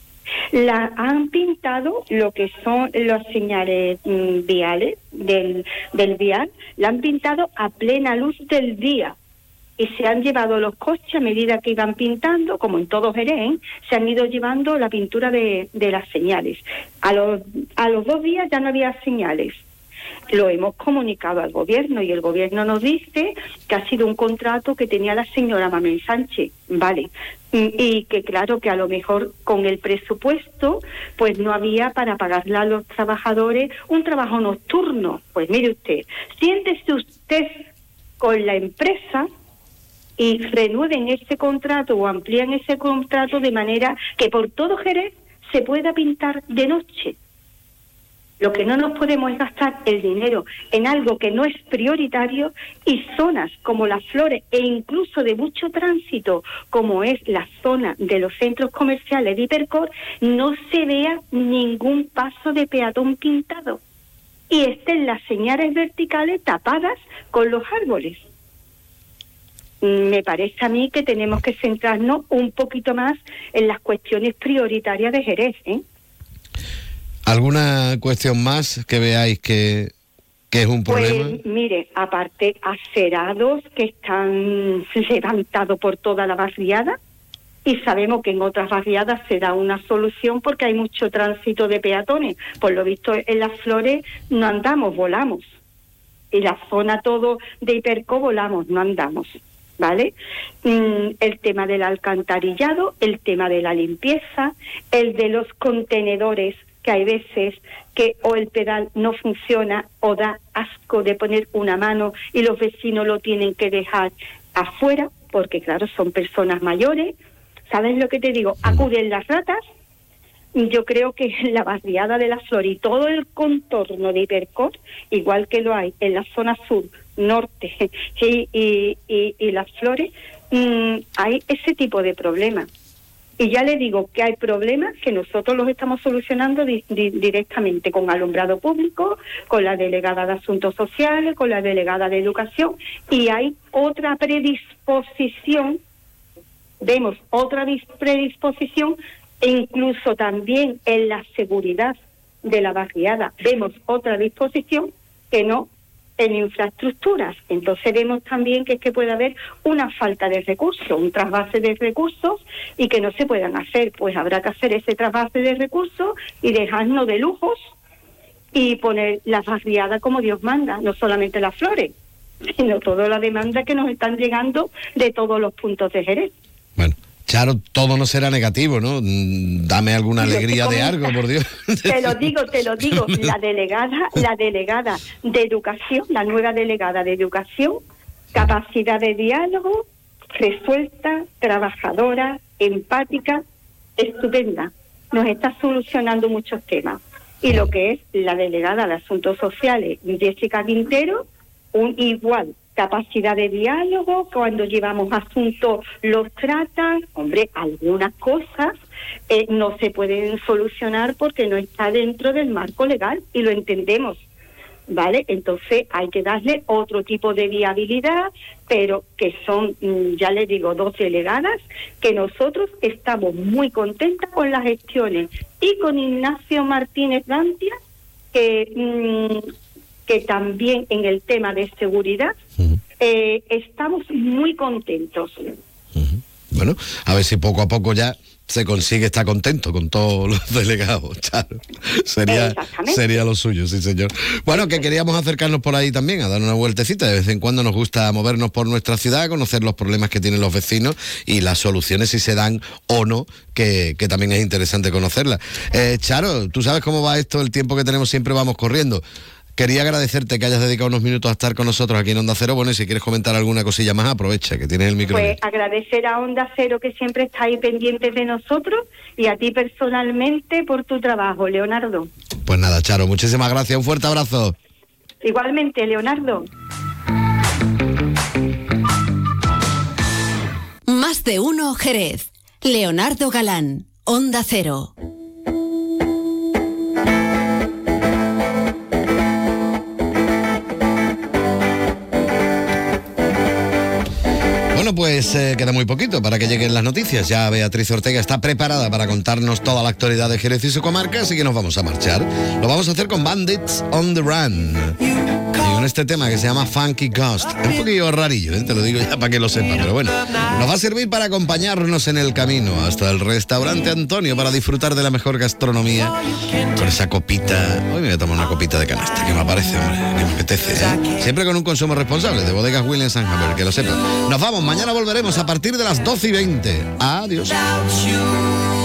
La han pintado lo que son las señales mm, viales del, del vial, la han pintado a plena luz del día y se han llevado los coches a medida que iban pintando, como en todo Jerez, ¿eh? Se han ido llevando la pintura de, de las señales. A los, a los dos días ya no había señales. Lo hemos comunicado al gobierno y el gobierno nos dice que ha sido un contrato que tenía la señora Mamén Sánchez, vale, y que claro que a lo mejor con el presupuesto pues no había para pagarle a los trabajadores un trabajo nocturno. Pues mire usted, siéntese usted con la empresa y renueven ese contrato o amplían ese contrato de manera que por todo Jerez se pueda pintar de noche. Lo que no nos podemos es gastar el dinero en algo que no es prioritario, y zonas como Las Flores e incluso de mucho tránsito como es la zona de los centros comerciales de Hipercor no se vea ningún paso de peatón pintado y estén las señales verticales tapadas con los árboles. Me parece a mí que tenemos que centrarnos un poquito más en las cuestiones prioritarias de Jerez, ¿eh? ¿Alguna cuestión más que veáis que, que es un problema? Pues mire, aparte acerados que están levantados por toda la barriada, y sabemos que en otras barriadas se da una solución porque hay mucho tránsito de peatones. Por lo visto en Las Flores no andamos, volamos. Y la zona todo de Hiperco volamos, no andamos. ¿Vale? Mm, el tema del alcantarillado, el tema de la limpieza, el de los contenedores, que hay veces que o el pedal no funciona o da asco de poner una mano y los vecinos lo tienen que dejar afuera, porque claro, son personas mayores. ¿Sabes lo que te digo? Acuden las ratas. Yo creo que en la barriada de Las Flores y todo el contorno de Hipercor, igual que lo hay en la zona sur, norte y, y, y, y Las Flores, mmm, hay ese tipo de problemas. Y ya le digo que hay problemas que nosotros los estamos solucionando di- di- directamente con alumbrado público, con la delegada de Asuntos Sociales, con la delegada de Educación, y hay otra predisposición, vemos otra dis- predisposición, e incluso también en la seguridad de la barriada vemos otra disposición que no en infraestructuras. Entonces vemos también que es que puede haber una falta de recursos, un trasvase de recursos y que no se puedan hacer. Pues habrá que hacer ese trasvase de recursos y dejarnos de lujos y poner las barriadas como Dios manda, no solamente Las Flores, sino toda la demanda que nos están llegando de todos los puntos de Jerez. Charo, todo no será negativo, ¿no? Dame alguna alegría de algo, por Dios. Te lo digo, te lo digo. La delegada, la delegada de Educación, la nueva delegada de Educación, capacidad de diálogo, resuelta, trabajadora, empática, estupenda. Nos está solucionando muchos temas. Y lo que es la delegada de Asuntos Sociales, Jessica Quintero, un igual. Capacidad de diálogo, cuando llevamos asuntos los tratan. Hombre, algunas cosas eh, no se pueden solucionar porque no está dentro del marco legal y lo entendemos, ¿vale? Entonces hay que darle otro tipo de viabilidad, pero que son, ya les digo, dos delegadas, que nosotros estamos muy contentas con las gestiones, y con Ignacio Martínez Dantia, que, mmm, que también en el tema de seguridad eh, estamos muy contentos. Bueno, a ver si poco a poco ya se consigue estar contento con todos los delegados, claro. Sería, sería lo suyo, sí señor. Bueno, que queríamos acercarnos por ahí también, a dar una vueltecita. De vez en cuando nos gusta movernos por nuestra ciudad, conocer los problemas que tienen los vecinos y las soluciones, si se dan o no, que, que también es interesante conocerlas. Eh, Charo, tú sabes cómo va esto, el tiempo que tenemos siempre vamos corriendo. Quería agradecerte que hayas dedicado unos minutos a estar con nosotros aquí en Onda Cero. Bueno, y si quieres comentar alguna cosilla más, aprovecha, que tienes el micrófono. Pues agradecer a Onda Cero, que siempre está ahí pendientes de nosotros, y a ti personalmente por tu trabajo, Leonardo. Pues nada, Charo, muchísimas gracias. Un fuerte abrazo. Igualmente, Leonardo. Más de uno Jerez. Leonardo Galán, Onda Cero. Bueno, pues eh, queda muy poquito para que lleguen las noticias. Ya Beatriz Ortega está preparada para contarnos toda la actualidad de Jerez y su comarca, así que nos vamos a marchar. Lo vamos a hacer con Bandits on the Run. Y con este tema que se llama Funky Ghost. Es un poquillo rarillo, ¿eh? Te lo digo ya para que lo sepa, pero bueno. Nos va a servir para acompañarnos en el camino hasta el restaurante Antonio para disfrutar de la mejor gastronomía con esa copita. Hoy me voy a tomar una copita de canasta, que me aparece, hombre, que me apetece, ¿eh? Siempre con un consumo responsable de Bodegas Williams and Hammer, que lo sepa. Nos vamos, mañana volveremos a partir de las doce y veinte. Adiós.